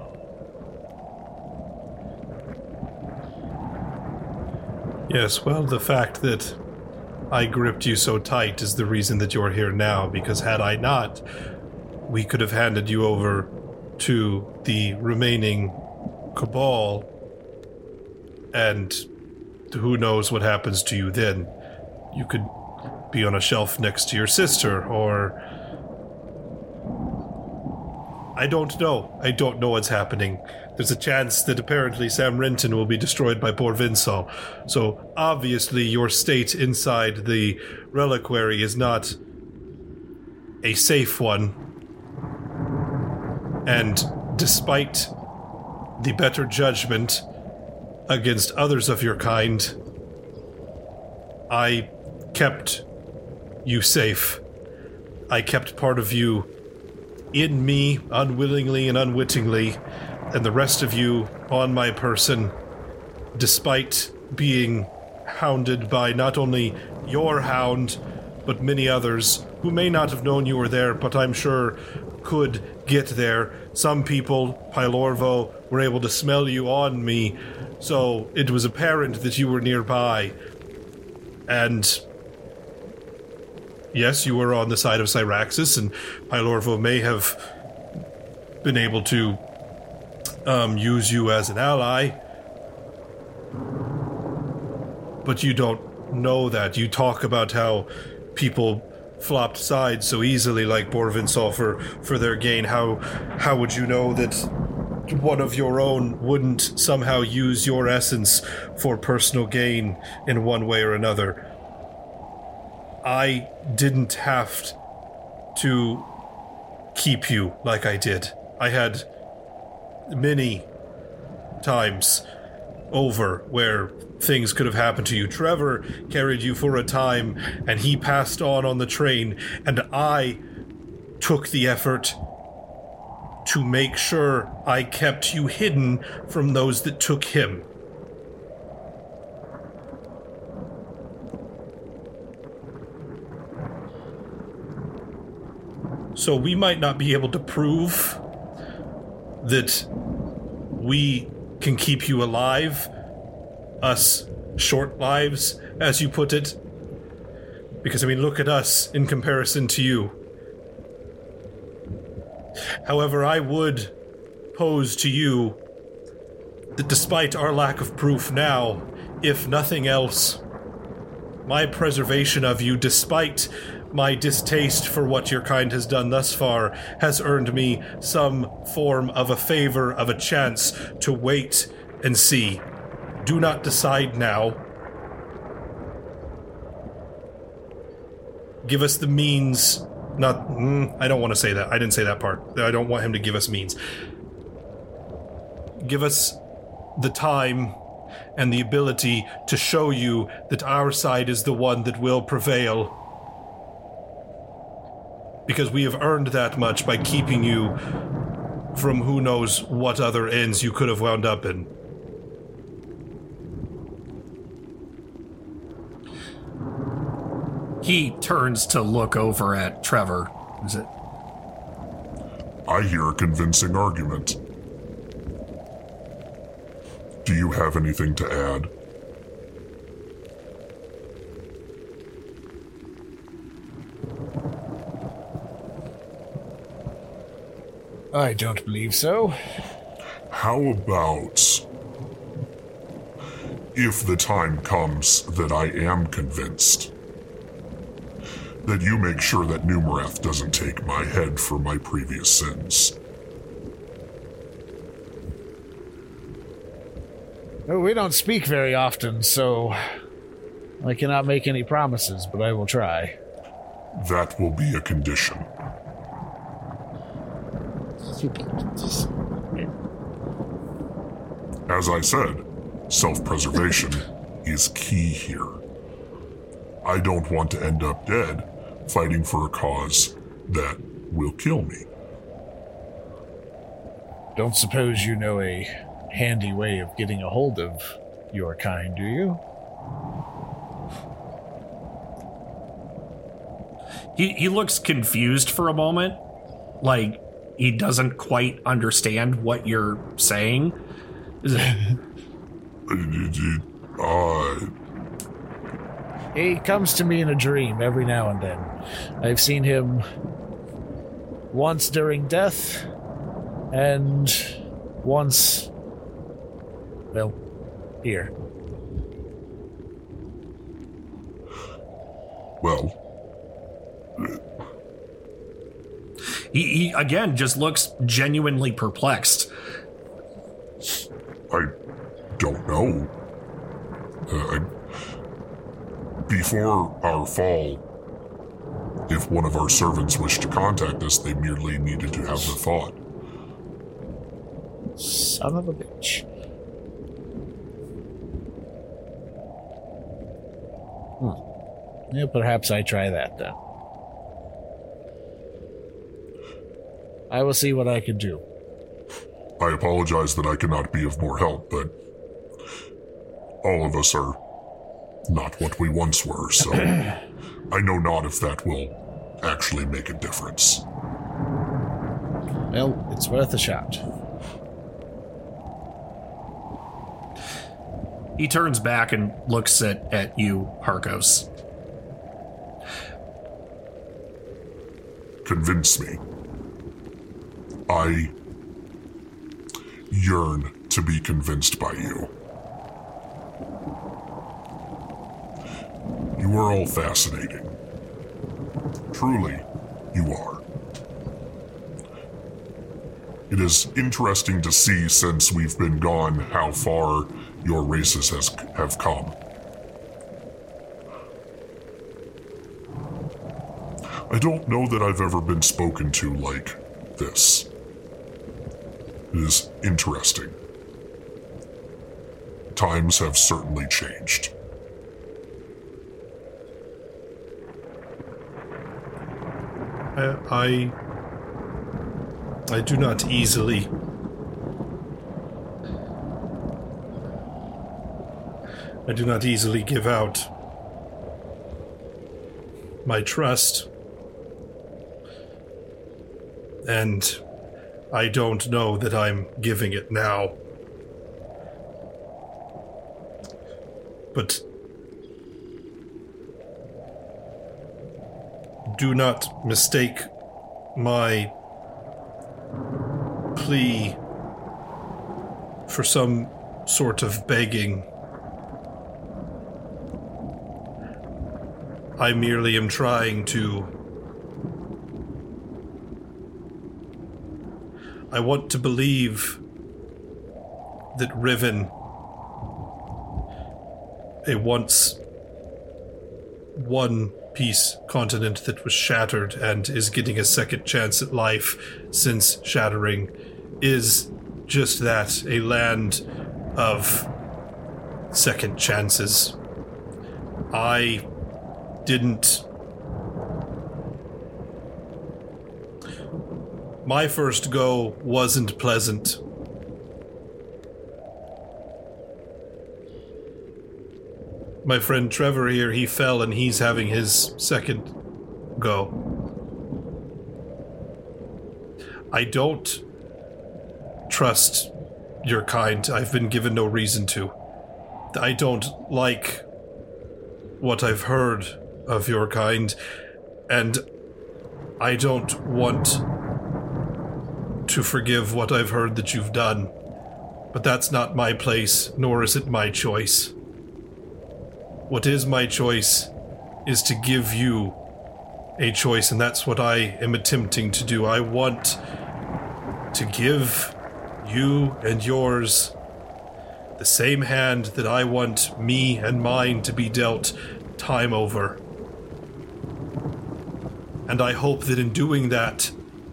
Yes, well, the fact that I gripped you so tight is the reason that you're here now, because had I not, we could have handed you over to the remaining Cabal, and who knows what happens to you then. You could be on a shelf next to your sister, or... I don't know. I don't know what's happening. There's a chance that apparently Sam Renton will be destroyed by Borvinsol. So obviously your state inside the reliquary is not a safe one. And despite the better judgment against others of your kind, I kept you safe. I kept part of you in me, unwillingly and unwittingly, and the rest of you on my person, despite being hounded by not only your hound, but many others who may not have known you were there, but I'm sure could get there. Some people, Pylorvo, were able to smell you on me, so it was apparent that you were nearby. And yes, you were on the side of Syraxis, and Pylorvo may have been able to use you as an ally. But you don't know that. You talk about how people flopped sides so easily, like Borvinsol, for their gain. How would you know that one of your own wouldn't somehow use your essence for personal gain in one way or another? I didn't have to keep you like I did. I had many times over where things could have happened to you. Trevor carried you for a time, and he passed on the train, and I took the effort to make sure I kept you hidden from those that took him. So we might not be able to prove that we can keep you alive, us short lives, as you put it. Because, I mean, look at us in comparison to you. However, I would pose to you that despite our lack of proof now, if nothing else, my preservation of you, despite my distaste for what your kind has done thus far, has earned me some form of a favor, of a chance to wait and see. Do not decide now. Give us the means. I don't want to say that. I didn't say that part. I don't want him to give us means. Give us the time and the ability to show you that our side is the one that will prevail. Because we have earned that much by keeping you from who knows what other ends you could have wound up in. He turns to look over at Trevor. Is it? I hear a convincing argument. Do you have anything to add? I don't believe so. How about if the time comes that I am convinced, that you make sure that Numerath doesn't take my head for my previous sins? No, we don't speak very often, so I cannot make any promises, but I will try. That will be a condition. As I said, self-preservation is key here. I don't want to end up dead fighting for a cause that will kill me. Don't suppose you know a handy way of getting a hold of your kind, do you? He looks confused for a moment, like he doesn't quite understand what you're saying. He comes to me in a dream every now and then. I've seen him once during death, and once, well, here. Well, he again just looks genuinely perplexed. I don't know. Before our fall, if one of our servants wished to contact us, they merely needed to have the thought. Son of a bitch. Yeah, perhaps I try that then. I will see what I can do. I apologize that I cannot be of more help, but all of us are not what we once were, so I know not if that will actually make a difference. Well, it's worth a shot. He turns back and looks at you, Harkos. Convince me. I yearn to be convinced by you. You are all fascinating. Truly, you are. It is interesting to see, since we've been gone, how far your races have come. I don't know that I've ever been spoken to like this. It is interesting. Times have certainly changed. I do not easily give out my trust, and I don't know that I'm giving it now. But do not mistake my plea for some sort of begging. I merely am trying to... I want to believe that Riven, a once one-piece continent that was shattered and is getting a second chance at life since shattering, is just that, a land of second chances. I didn't... My first go wasn't pleasant. My friend Trevor here, he fell and he's having his second go. I don't trust your kind. I've been given no reason to. I don't like what I've heard of your kind, and I don't want to forgive what I've heard that you've done. But that's not my place, nor is it my choice. What is my choice is to give you a choice, and that's what I am attempting to do. I want to give you and yours the same hand that I want me and mine to be dealt time over. And I hope that in doing that,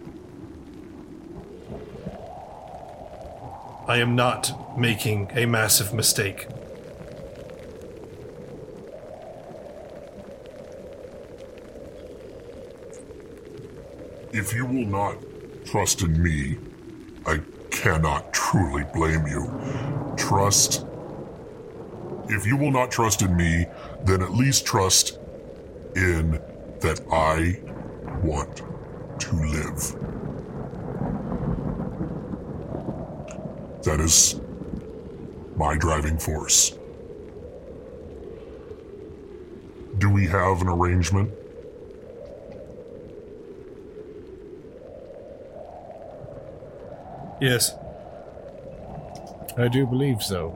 I am not making a massive mistake. If you will not trust in me, I cannot truly blame you. If you will not trust in me, then at least trust in that I want to live. That is my driving force. Do we have an arrangement? Yes. I do believe so.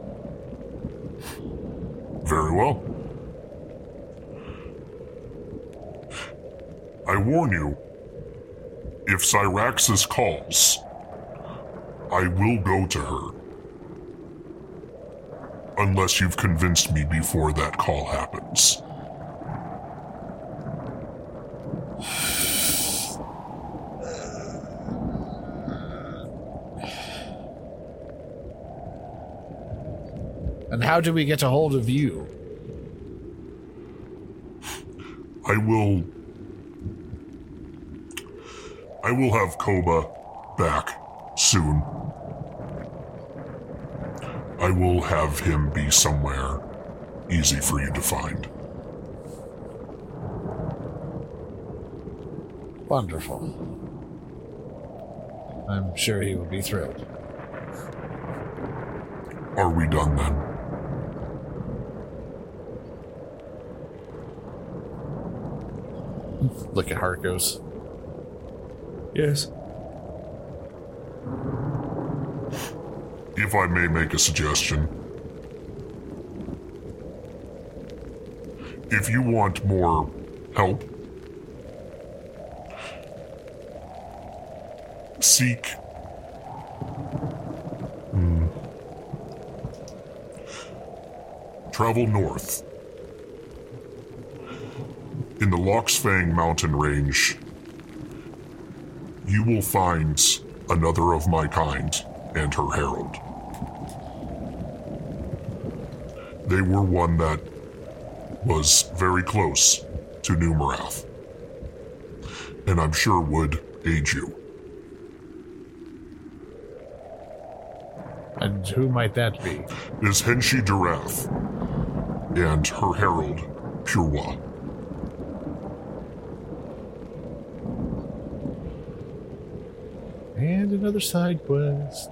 Very well. I warn you, if Cyraxis calls, I will go to her. Unless you've convinced me before that call happens. And how do we get a hold of you? I will have Koba back soon. I will have him be somewhere easy for you to find. Wonderful. I'm sure he will be thrilled. Are we done then? Look at Harkos. Yes. If I may make a suggestion. If you want more help, seek travel north. In the Loxfang mountain range, you will find another of my kind and her herald. They were one that was very close to Numerath, and I'm sure would aid you. And who might that be? It is Henshi Durath and her herald, Purwa. And another side quest.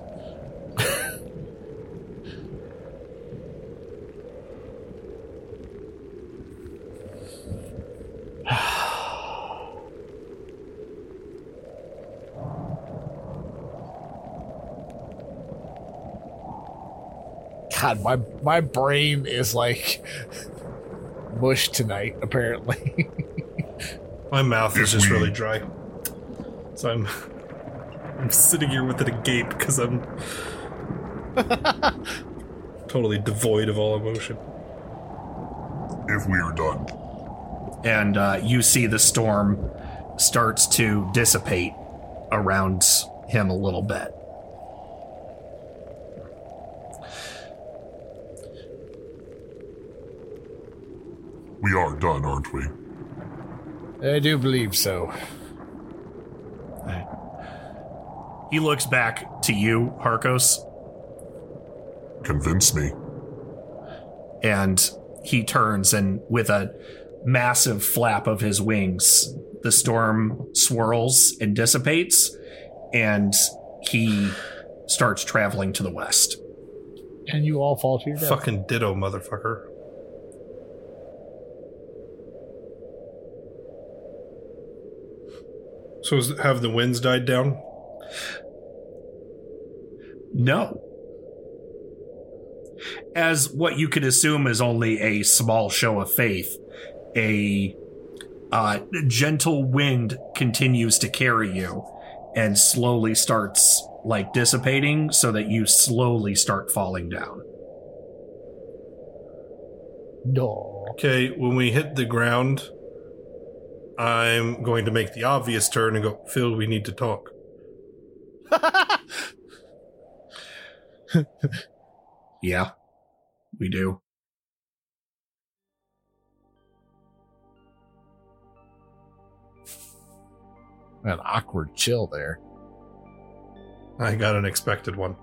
God, my brain is like mush tonight, apparently. My mouth is just really dry. So I'm sitting here with it agape because I'm totally devoid of all emotion. If we are done. And you see the storm starts to dissipate around him a little bit. We are done, aren't we? I do believe so. He looks back to you, Harkos. Convince me. And he turns, and with a massive flap of his wings, the storm swirls and dissipates, and he starts traveling to the west. And you all fall to your death. Fucking ditto, motherfucker. So have the winds died down? No. As what you could assume is only a small show of faith, a gentle wind continues to carry you and slowly starts like dissipating so that you slowly start falling down. No. Okay, when we hit the ground, I'm going to make the obvious turn and go, Phil, we need to talk. Yeah, we do. An awkward chill there. I got an expected one.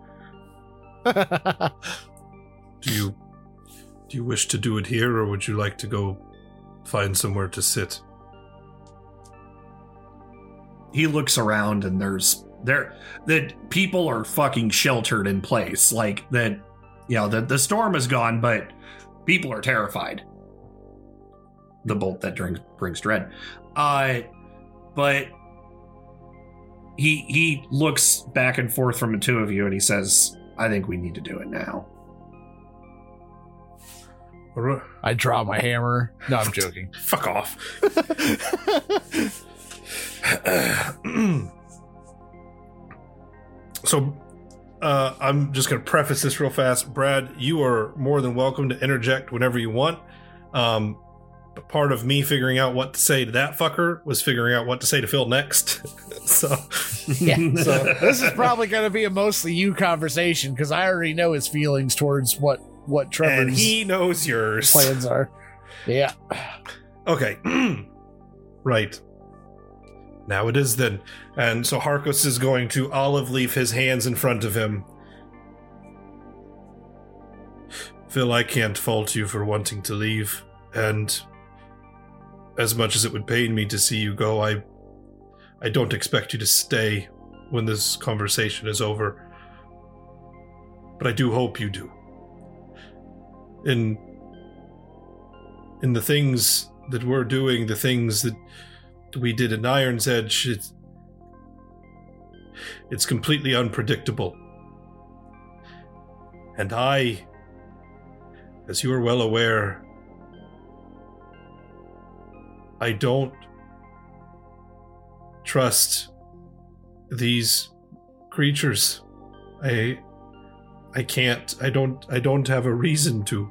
Do you wish to do it here, or would you like to go find somewhere to sit? He looks around, and that people are fucking sheltered in place. Like that, you know, the storm is gone, but people are terrified. The bolt that brings dread. But he looks back and forth from the two of you, and he says, I think we need to do it now. I draw my hammer. No, I'm joking. Fuck off. So, I'm just going to preface this real fast. Brad, you are more than welcome to interject whenever you want. But part of me figuring out what to say to that fucker was figuring out what to say to Phil next. So this is probably going to be a mostly you conversation because I already know his feelings towards what Trevor's and he knows yours plans are. Yeah. Okay. Right. Now it is then. And so Harkos is going to olive leaf his hands in front of him. Phil, I can't fault you for wanting to leave, and as much as it would pain me to see you go, I don't expect you to stay when this conversation is over. But I do hope you do. In the things that we're doing, the things that we did in Iron's Edge, it's completely unpredictable. And I, as you are well aware, I don't trust these creatures. I can't. I don't have a reason to.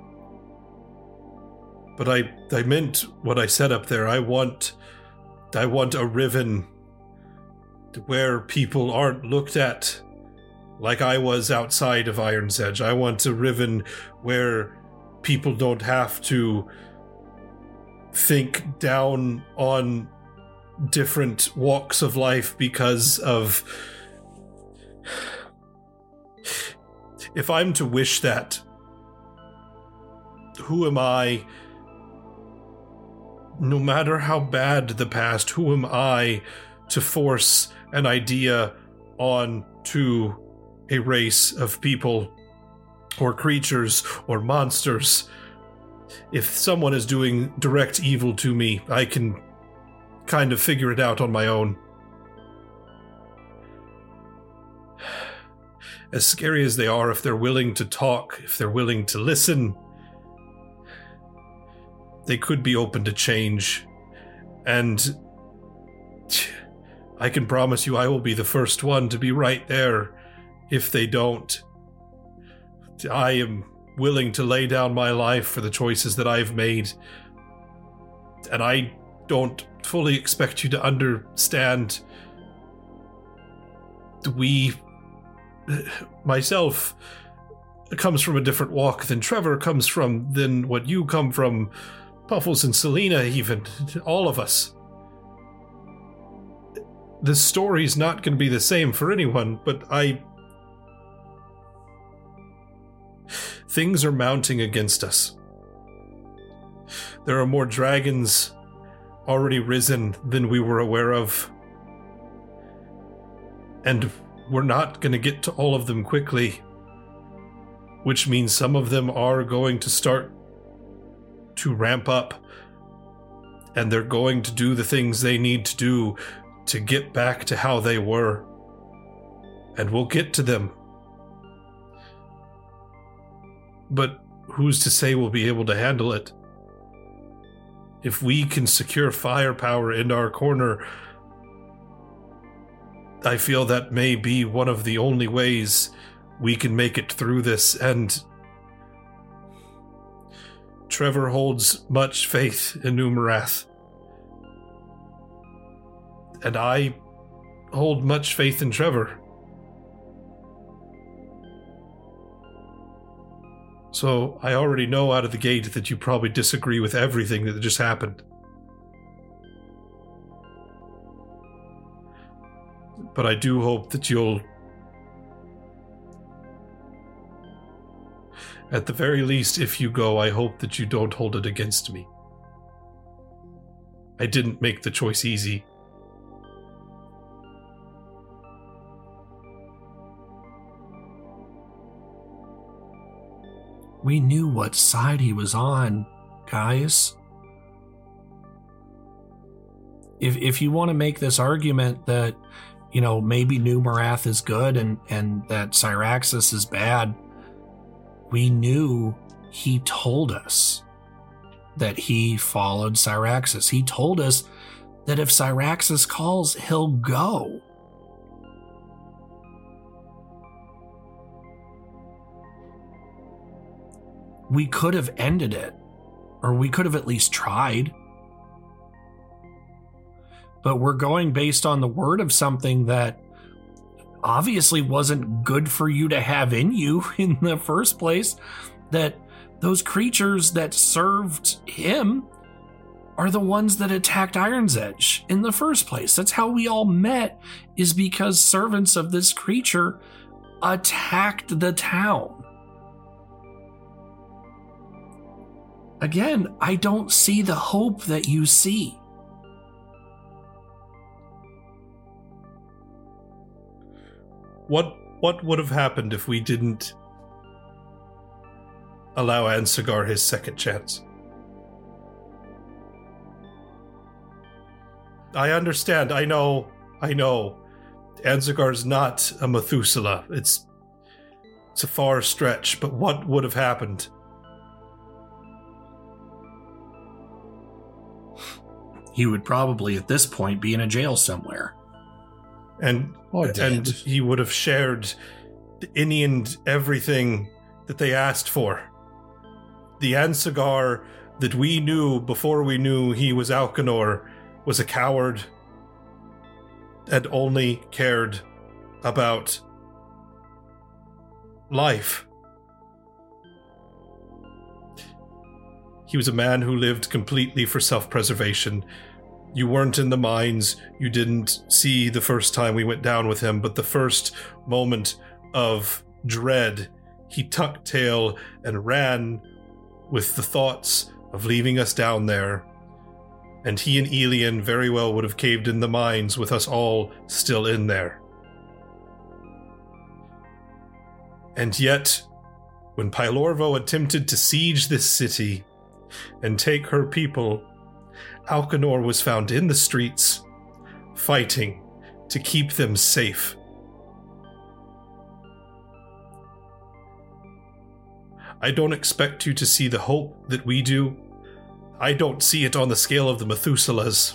But I meant what I said up there. I want a Riven where people aren't looked at like I was outside of Iron's Edge. I want a Riven where people don't have to think down on different walks of life because of... If I'm to wish that, who am I? No matter how bad the past, who am I to force an idea on to a race of people or creatures or monsters? If someone is doing direct evil to me, I can kind of figure it out on my own. as scary as they are, if they're willing to talk, if they're willing to listen, they could be open to change. And I can promise you I will be the first one to be right there if they don't. I am willing to lay down my life for the choices that I've made. And I don't fully expect you to understand. Myself comes from a different walk than Trevor comes from, than what you come from, Puffles and Selena, even, all of us. The story's not going to be the same for anyone, but things are mounting against us. There are more dragons already risen than we were aware of. And we're not going to get to all of them quickly, which means some of them are going to start to ramp up, and they're going to do the things they need to do to get back to how they were. And we'll get to them. But who's to say we'll be able to handle it? If we can secure firepower in our corner, I feel that may be one of the only ways we can make it through this, and Trevor holds much faith in Numerath. And I hold much faith in Trevor. So I already know out of the gate that you probably disagree with everything that just happened. But I do hope that you'll, at the very least, if you go, I hope that you don't hold it against me. I didn't make the choice easy. We knew what side he was on, guys. If you want to make this argument that, you know, maybe Numerath is good and that Syraxis is bad, we knew he told us that he followed Syraxis. He told us that if Syraxis calls, he'll go. We could have ended it, or we could have at least tried. But we're going based on the word of something that obviously wasn't good for you to have in you in the first place, that those creatures that served him are the ones that attacked Iron's Edge in the first place. That's how we all met, is because servants of this creature attacked the town. Again, I don't see the hope that you see. What would have happened if we didn't allow Ansagar his second chance? I understand. I know. Ansagar's not a Methuselah. It's a far stretch, but what would have happened? He would probably at this point be in a jail somewhere. And he would have shared any and everything that they asked for. The Ansagar that we knew before we knew he was Alcanor was a coward and only cared about life. He was a man who lived completely for self-preservation. You weren't in the mines, you didn't see the first time we went down with him, but the first moment of dread, he tucked tail and ran with the thoughts of leaving us down there. And he and Elian very well would have caved in the mines with us all still in there. And yet, when Pylorvo attempted to siege this city and take her people, Alcanor was found in the streets, fighting to keep them safe. I don't expect you to see the hope that we do. I don't see it on the scale of the Methuselahs.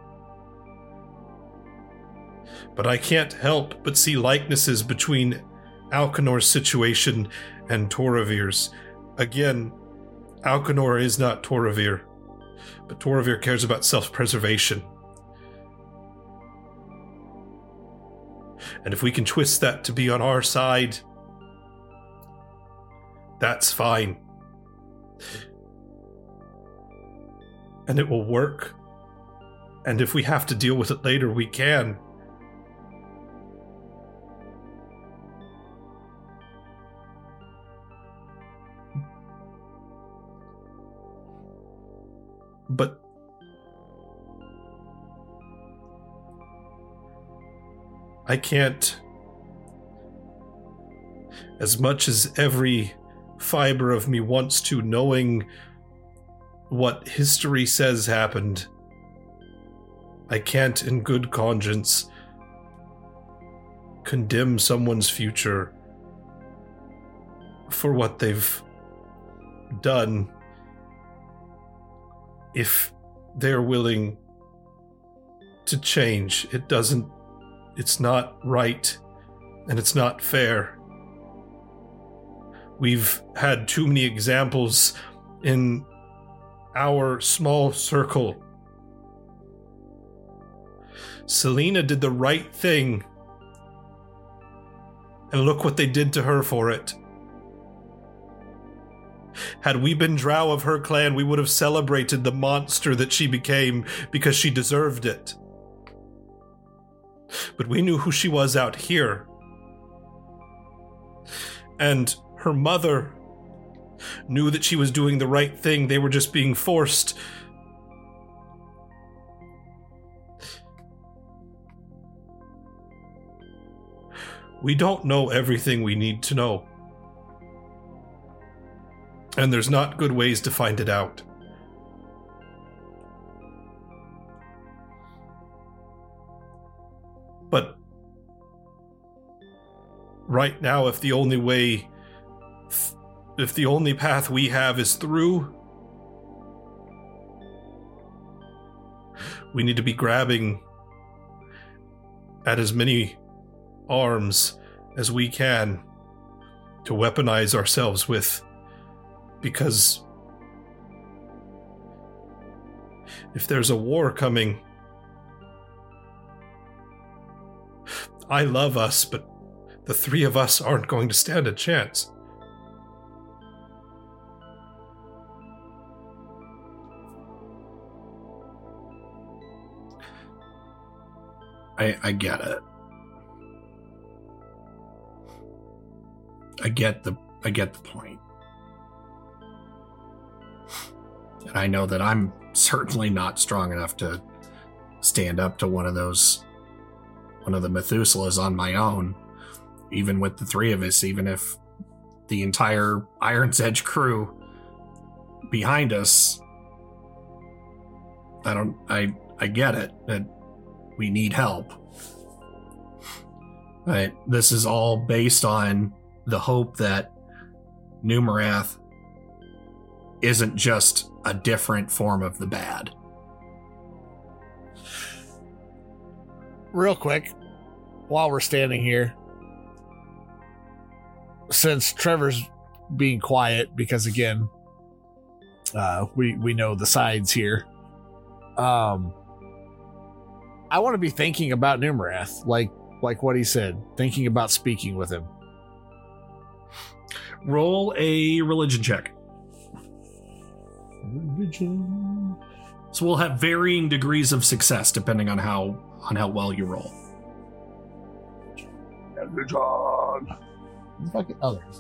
But I can't help but see likenesses between Alcanor's situation and Toravir's. Again, Alcanor is not Toravir, but Toravir cares about self-preservation. And if we can twist that to be on our side, that's fine. And it will work. And if we have to deal with it later, we can. But I can't, as much as every fiber of me wants to, knowing what history says happened, I can't in good conscience condemn someone's future for what they've done if they're willing to change. It's not right, and it's not fair. We've had too many examples in our small circle. Selena did the right thing, and look what they did to her for it. Had we been drow of her clan, we would have celebrated the monster that she became because she deserved it. But we knew who she was out here. And her mother knew that she was doing the right thing. They were just being forced. We don't know everything we need to know. And there's not good ways to find it out. But right now, if the only path we have is through, we need to be grabbing at as many arms as we can to weaponize ourselves with. Because if there's a war coming, I love us, but the three of us aren't going to stand a chance. I get it. I get the point. And I know that I'm certainly not strong enough to stand up to one of the Methuselahs on my own, even with the three of us, even if the entire Iron's Edge crew behind us. I get it, that we need help. But this is all based on the hope that Numerath isn't just a different form of the bad. Real quick, while we're standing here, since Trevor's being quiet, because again, we know the sides here. I want to be thinking about Numerath, like what he said, thinking about speaking with him. Roll a religion check. Religion. So we'll have varying degrees of success depending on how well you roll. Religion. Fucking others.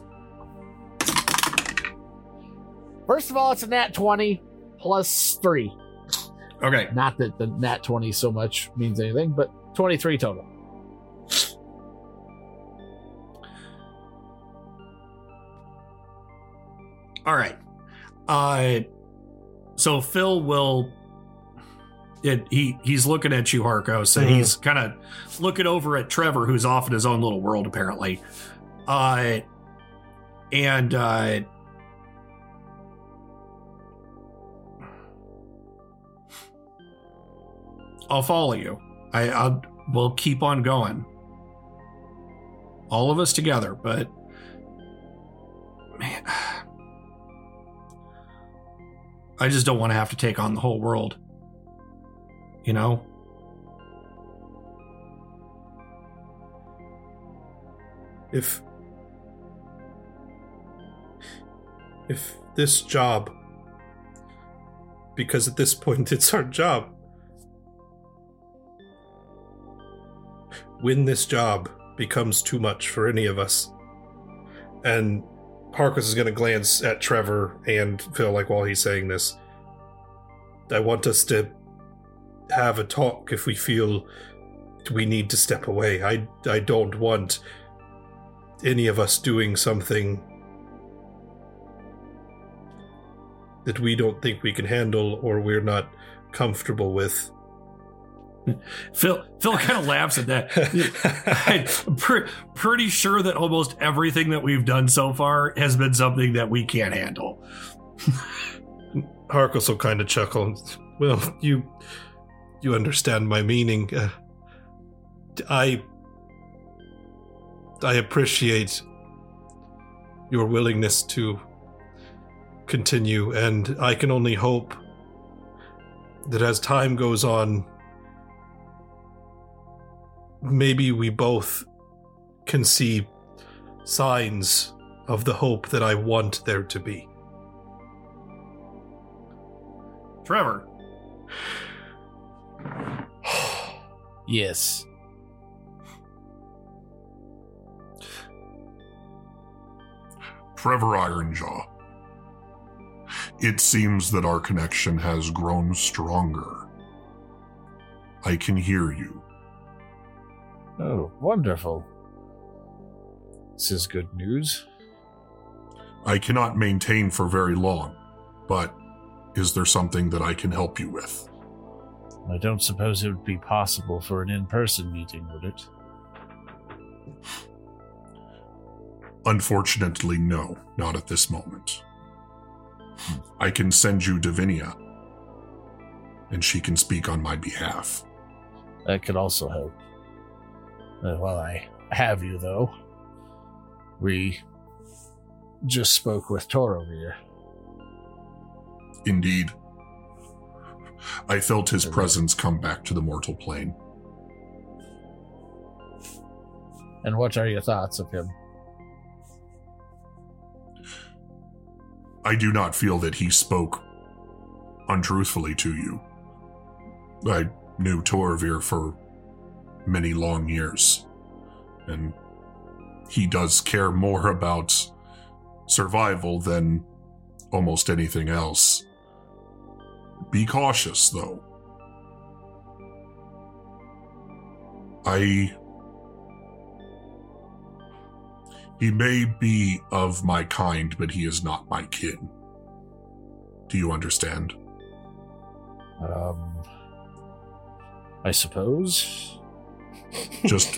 First of all, it's a nat 20 plus 3. Okay. Not that the nat 20 so much means anything, but 23 total. All right. So Phil will... He's looking at you, Harkos, and he's kind of looking over at Trevor, who's off in his own little world, apparently. And I'll follow you. We'll keep on going. All of us together, but man, I just don't want to have to take on the whole world. You know? If this job, because at this point it's our job, when this job becomes too much for any of us, and Harkus is going to glance at Trevor and Phil like while he's saying this, I want us to have a talk if we feel we need to step away. I don't want any of us doing something that we don't think we can handle or we're not comfortable with. Phil kind of laughs at that. I'm pretty sure that almost everything that we've done so far has been something that we can't handle. Harkus will kind of chuckle. Well, you understand my meaning. I appreciate your willingness to continue, and I can only hope that as time goes on, maybe we both can see signs of the hope that I want there to be. Trevor. Yes. Trevor Ironjaw. It seems that our connection has grown stronger. I can hear you. Oh, wonderful. This is good news. I cannot maintain for very long, but is there something that I can help you with? I don't suppose it would be possible for an in-person meeting, would it? Unfortunately, no, not at this moment. I can send you Davinia, and she can speak on my behalf. That could also help. While I have you, though, we just spoke with Torovir. Indeed. I felt his presence come back to the mortal plane. And what are your thoughts of him? I do not feel that he spoke untruthfully to you. I knew Torovir for many long years, and he does care more about survival than almost anything else. Be cautious, though. He may be of my kind, but he is not my kin. Do you understand? I suppose. Just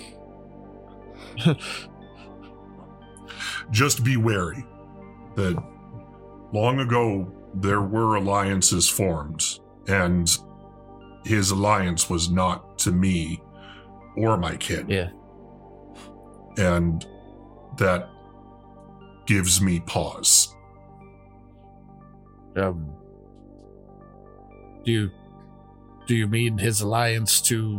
be wary that long ago there were alliances formed, and his alliance was not to me or my kin. Yeah. And that gives me pause. Do you mean his alliance to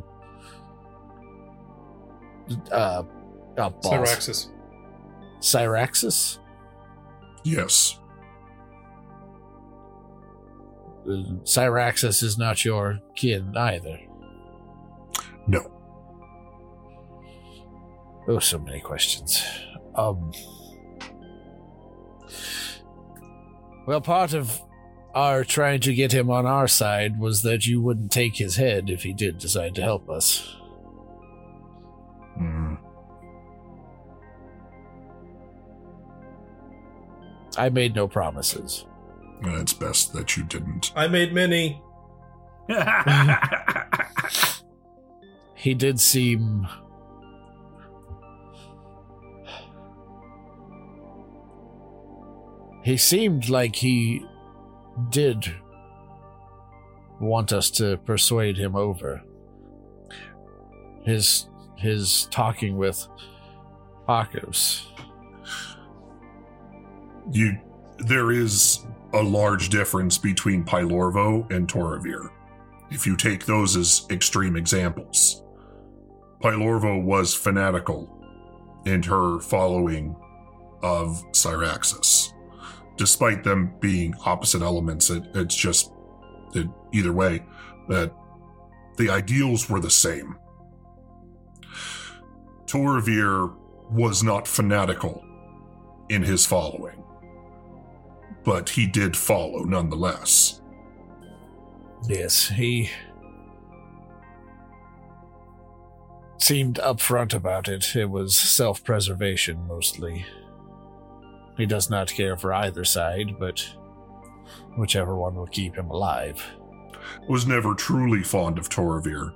Syraxis. Syraxis? Yes. Syraxis is not your kin either. No. Oh, so many questions. Well, part of our trying to get him on our side was that you wouldn't take his head if he did decide to help us. I made no promises. It's best that you didn't. I made many. He did seem... He seemed like he did want us to persuade him over. his talking with Harkos. There is a large difference between Pylorvo and Toravir, if you take those as extreme examples. Pylorvo was fanatical in her following of Syraxis. Despite them being opposite elements, it's just either way that the ideals were the same. Toravir was not fanatical in his following, but he did follow nonetheless. Yes, he seemed upfront about it. It was self-preservation, mostly. He does not care for either side, but whichever one will keep him alive. Was never truly fond of Toravir.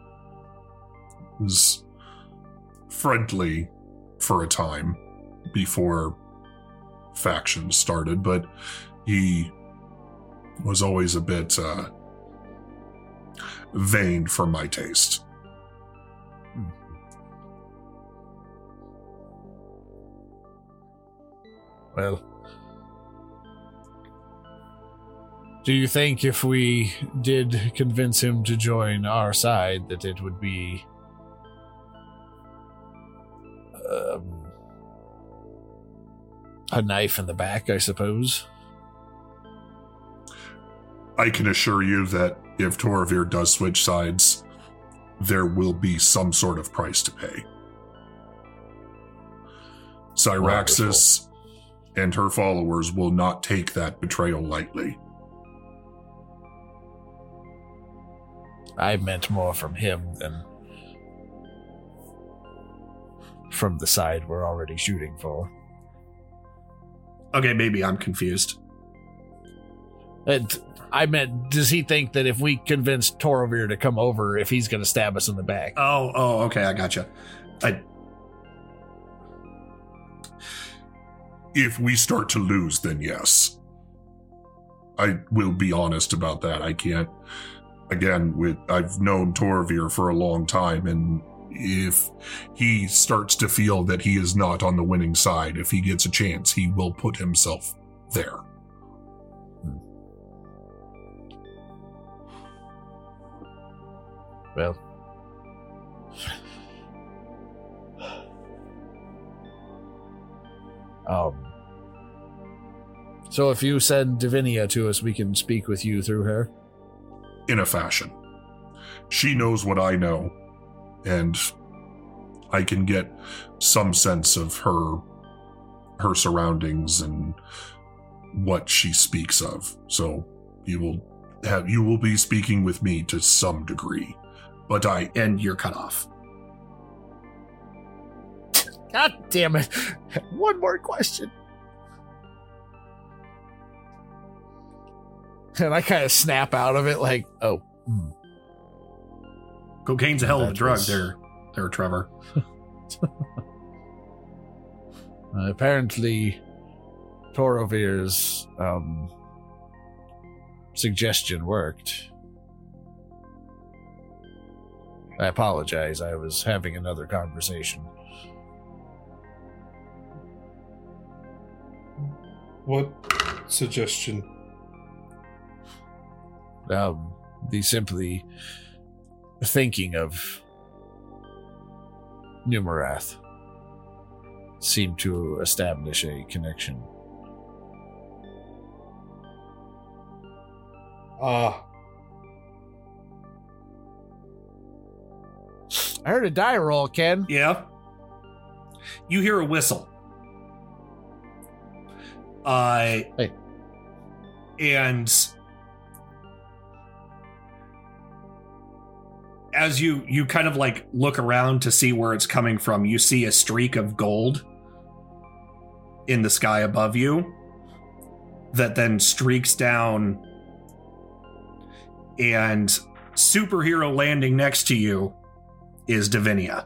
Was friendly for a time before factions started, but he was always a bit vain for my taste. Well, do you think if we did convince him to join our side that it would be a knife in the back, I suppose? I can assure you that if Toravir does switch sides, there will be some sort of price to pay. Syraxis and her followers will not take that betrayal lightly. I meant more from him than from the side we're already shooting for. Okay, maybe I'm confused. I meant, does he think that if we convince Toravir to come over, if he's going to stab us in the back? Oh, okay, I gotcha. If we start to lose, then yes. I will be honest about that. I can't. Again, I've known Toravir for a long time, and if he starts to feel that he is not on the winning side, if he gets a chance, he will put himself there. Well, so if you send Divinia to us, we can speak with you through her? In a fashion. She knows what I know, and I can get some sense of her surroundings and what she speaks of. So you will be speaking with me to some degree, but and you're cut off. God damn it. One more question. And I kind of snap out of it like, oh. Cocaine's a hell of a drug there, Trevor. Apparently, Torovir's suggestion worked. I apologize. I was having another conversation. What suggestion? The simply thinking of Numerath seemed to establish a connection. I heard a die roll, Ken. Yeah. You hear a whistle. Hey. And as you kind of like look around to see where it's coming from, you see a streak of gold in the sky above you that then streaks down, and superhero landing next to you is Divinia,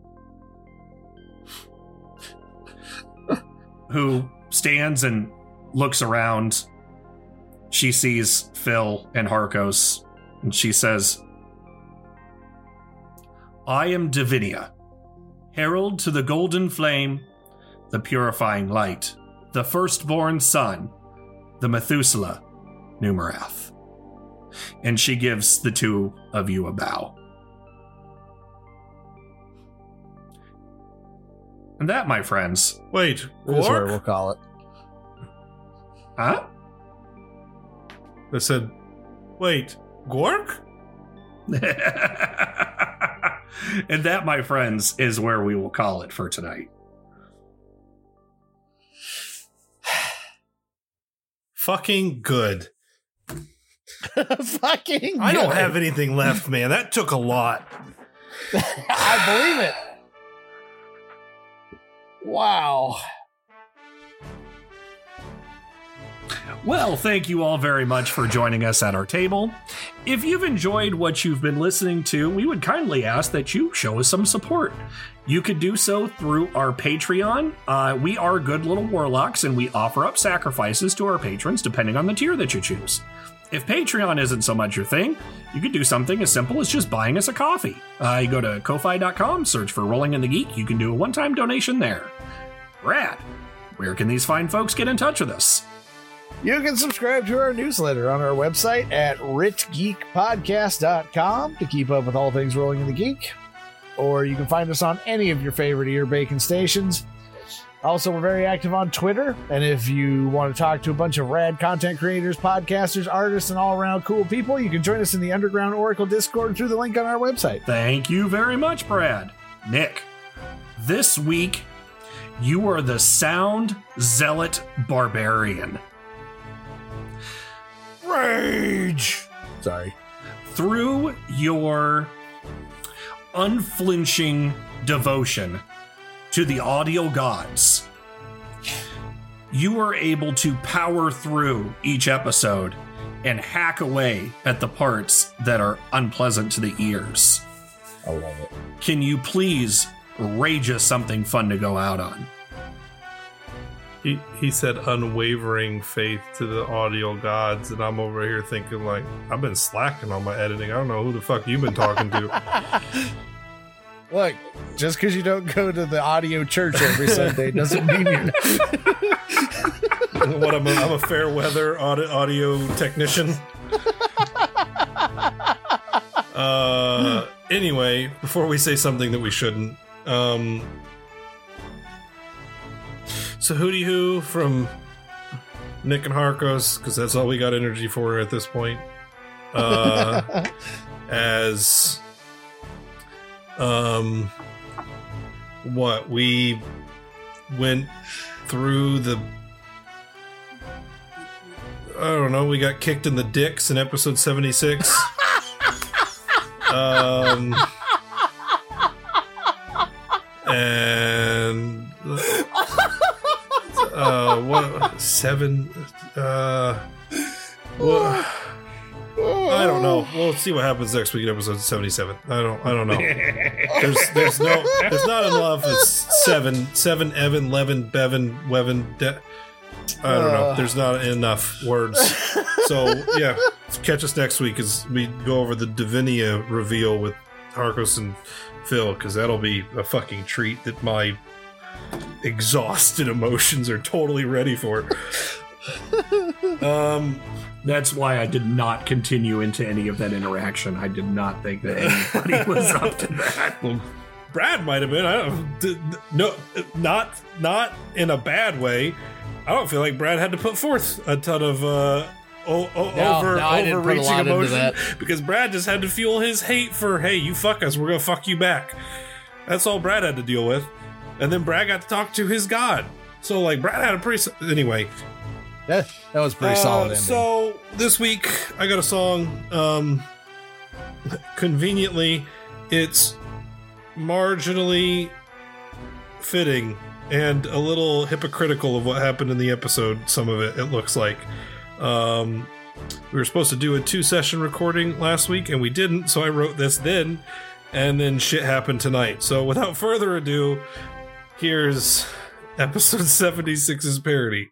who stands and looks around. She sees Phil and Harkos, and she says, I am Divinia, herald to the golden flame, the purifying light, the firstborn son, the Methuselah, Numerath. And she gives the two of you a bow. And that, my friends... Wait, That's what Gork? we'll call it. Huh? I said, wait, Gork? And that, my friends, is where we will call it for tonight. Fucking good. Fucking I don't good. have anything left, man. That took a lot. I believe it. Wow. Well, thank you all very much for joining us at our table. If you've enjoyed what you've been listening to, we would kindly ask that you show us some support. You could do so through our Patreon. We are good little warlocks, and we offer up sacrifices to our patrons depending on the tier that you choose. If Patreon isn't so much your thing, you could do something as simple as just buying us a coffee. You go to Ko-Fi.com, search for Rolling in the Geek. You can do a one-time donation there. Rad. Where can these fine folks get in touch with us? You can subscribe to our newsletter on our website at richgeekpodcast.com to keep up with all things Rolling in the Geek. Or you can find us on any of your favorite ear bacon stations. Also, we're very active on Twitter. And if you want to talk to a bunch of rad content creators, podcasters, artists, and all around cool people, you can join us in the Underground Oracle Discord through the link on our website. Thank you very much, Brad. Nick, this week, you are the Sound Zealot Barbarian. Rage! Sorry. Through your unflinching devotion to the audio gods, you are able to power through each episode and hack away at the parts that are unpleasant to the ears. I love it. Can you please rage us something fun to go out on? He said unwavering faith to the audio gods, and I'm over here thinking like, I've been slacking on my editing. I don't know who the fuck you've been talking to. Look, just because you don't go to the audio church every Sunday doesn't mean you're... What, I'm a fair weather audio technician. Anyway, before we say something that we shouldn't, so Hootie Hoo from Nick and Harkos, because that's all we got energy for at this point. As what we went through the, I don't know, we got kicked in the dicks in episode 76. And what 7 what, I don't know. We'll see what happens next week in episode 77. I don't know. There's not enough. It's 7 Evan, Levin, Bevan, Wevin. I don't know. There's not enough words. So yeah, catch us next week as we go over the Divinia reveal with Harkos and Phil, because that'll be a fucking treat that my exhausted emotions are totally ready for. That's why I did not continue into any of that interaction. I did not think that anybody was up to that. Well, Brad might have been. I don't. No, not in a bad way. I don't feel like Brad had to put forth a ton of overreaching emotion, because Brad just had to fuel his hate for, hey, you fuck us, we're gonna fuck you back. That's all Brad had to deal with. And then Brad got to talk to his god. So like Brad had a pretty anyway. That was pretty solid ending. So this week I got a song. Conveniently, it's marginally fitting and a little hypocritical of what happened in the episode. Some of it looks like. We were supposed to do a 2-session recording last week, and we didn't, so I wrote this then, and then shit happened tonight. So without further ado, here's episode 76's parody.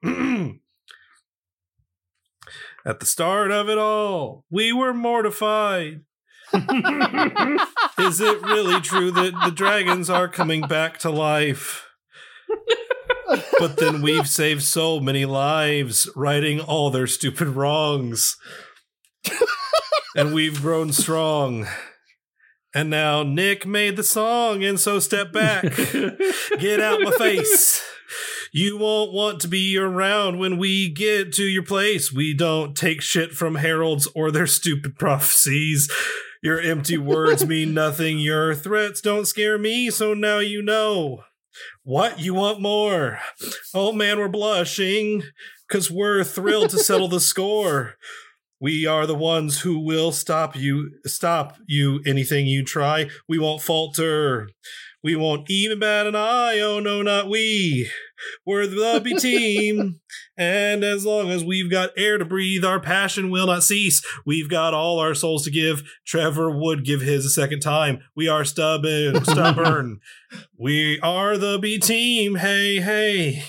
At the start of it all, we were mortified. Is it really true that the dragons are coming back to life? But then we've saved so many lives, righting all their stupid wrongs. And we've grown strong. And now Nick made the song, and so step back. Get out my face. You won't want to be around when we get to your place. We don't take shit from heralds or their stupid prophecies. Your empty words mean nothing. Your threats don't scare me, so now you know. What? You want more? Oh man, we're blushing, 'cause we're thrilled to settle the score. We are the ones who will stop you, anything you try. We won't falter. We won't even bat an eye. Oh no, not we. We're the B team. And as long as we've got air to breathe, our passion will not cease. We've got all our souls to give. Trevor would give his a second time. We are stubborn. We are the B team. Hey, hey.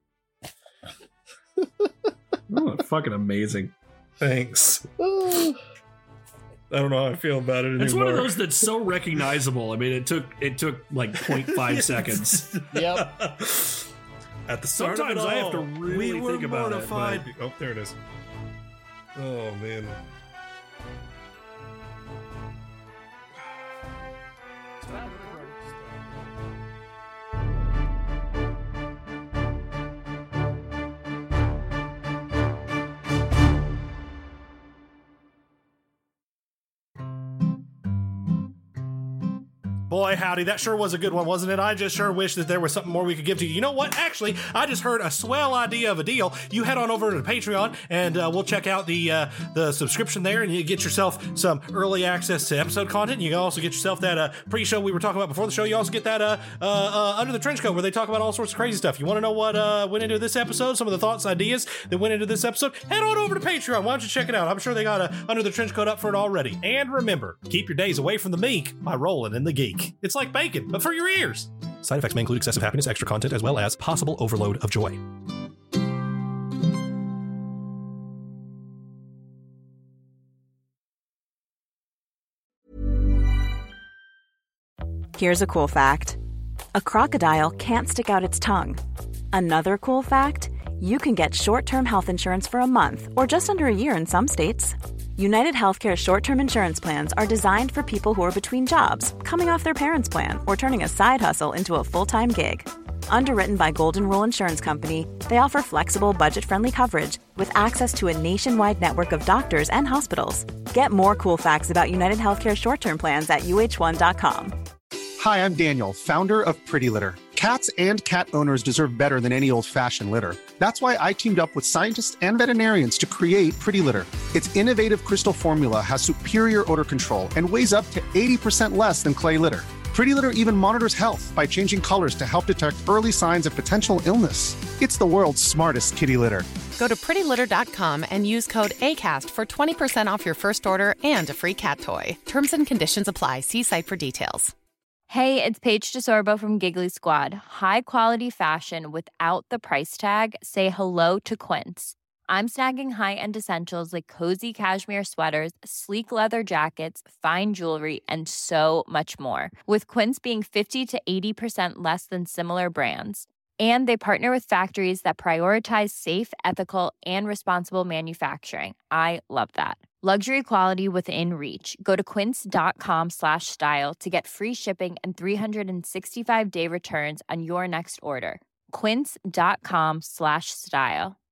Oh, fucking amazing. Thanks. I don't know how I feel about it anymore. It's one of those that's so recognizable. I mean, it took like 0.5 seconds. Yep. At the start Sometimes of it all, I have to really think about it. But... Oh, there it is. Oh, man. Boy, howdy, that sure was a good one, wasn't it? I just sure wish that there was something more we could give to you. You know what? Actually, I just heard a swell idea of a deal. You head on over to Patreon, and we'll check out the subscription there, and you get yourself some early access to episode content. You can also get yourself that pre-show we were talking about before the show. You also get that Under the Trench Coat, where they talk about all sorts of crazy stuff. You want to know what went into this episode, some of the thoughts, ideas that went into this episode? Head on over to Patreon. Why don't you check it out? I'm sure they got Under the Trench Coat up for it already. And remember, keep your days away from the meek by rolling in the geek. It's like bacon, but for your ears. Side effects may include excessive happiness, extra content, as well as possible overload of joy. Here's a cool fact. A crocodile can't stick out its tongue. Another cool fact, you can get short-term health insurance for a month or just under a year in some states. United Healthcare short-term insurance plans are designed for people who are between jobs, coming off their parents' plan, or turning a side hustle into a full-time gig. Underwritten by Golden Rule Insurance Company, they offer flexible, budget-friendly coverage with access to a nationwide network of doctors and hospitals. Get more cool facts about United Healthcare short-term plans at uh1.com. Hi, I'm Daniel, founder of Pretty Litter. Cats and cat owners deserve better than any old-fashioned litter. That's why I teamed up with scientists and veterinarians to create Pretty Litter. Its innovative crystal formula has superior odor control and weighs up to 80% less than clay litter. Pretty Litter even monitors health by changing colors to help detect early signs of potential illness. It's the world's smartest kitty litter. Go to prettylitter.com and use code ACAST for 20% off your first order and a free cat toy. Terms and conditions apply. See site for details. Hey, it's Paige DeSorbo from Giggly Squad. High quality fashion without the price tag. Say hello to Quince. I'm snagging high-end essentials like cozy cashmere sweaters, sleek leather jackets, fine jewelry, and so much more. With Quince being 50 to 80% less than similar brands. And they partner with factories that prioritize safe, ethical, and responsible manufacturing. I love that. Luxury quality within reach. Go to quince.com/style to get free shipping and 365-day returns on your next order. Quince.com/style.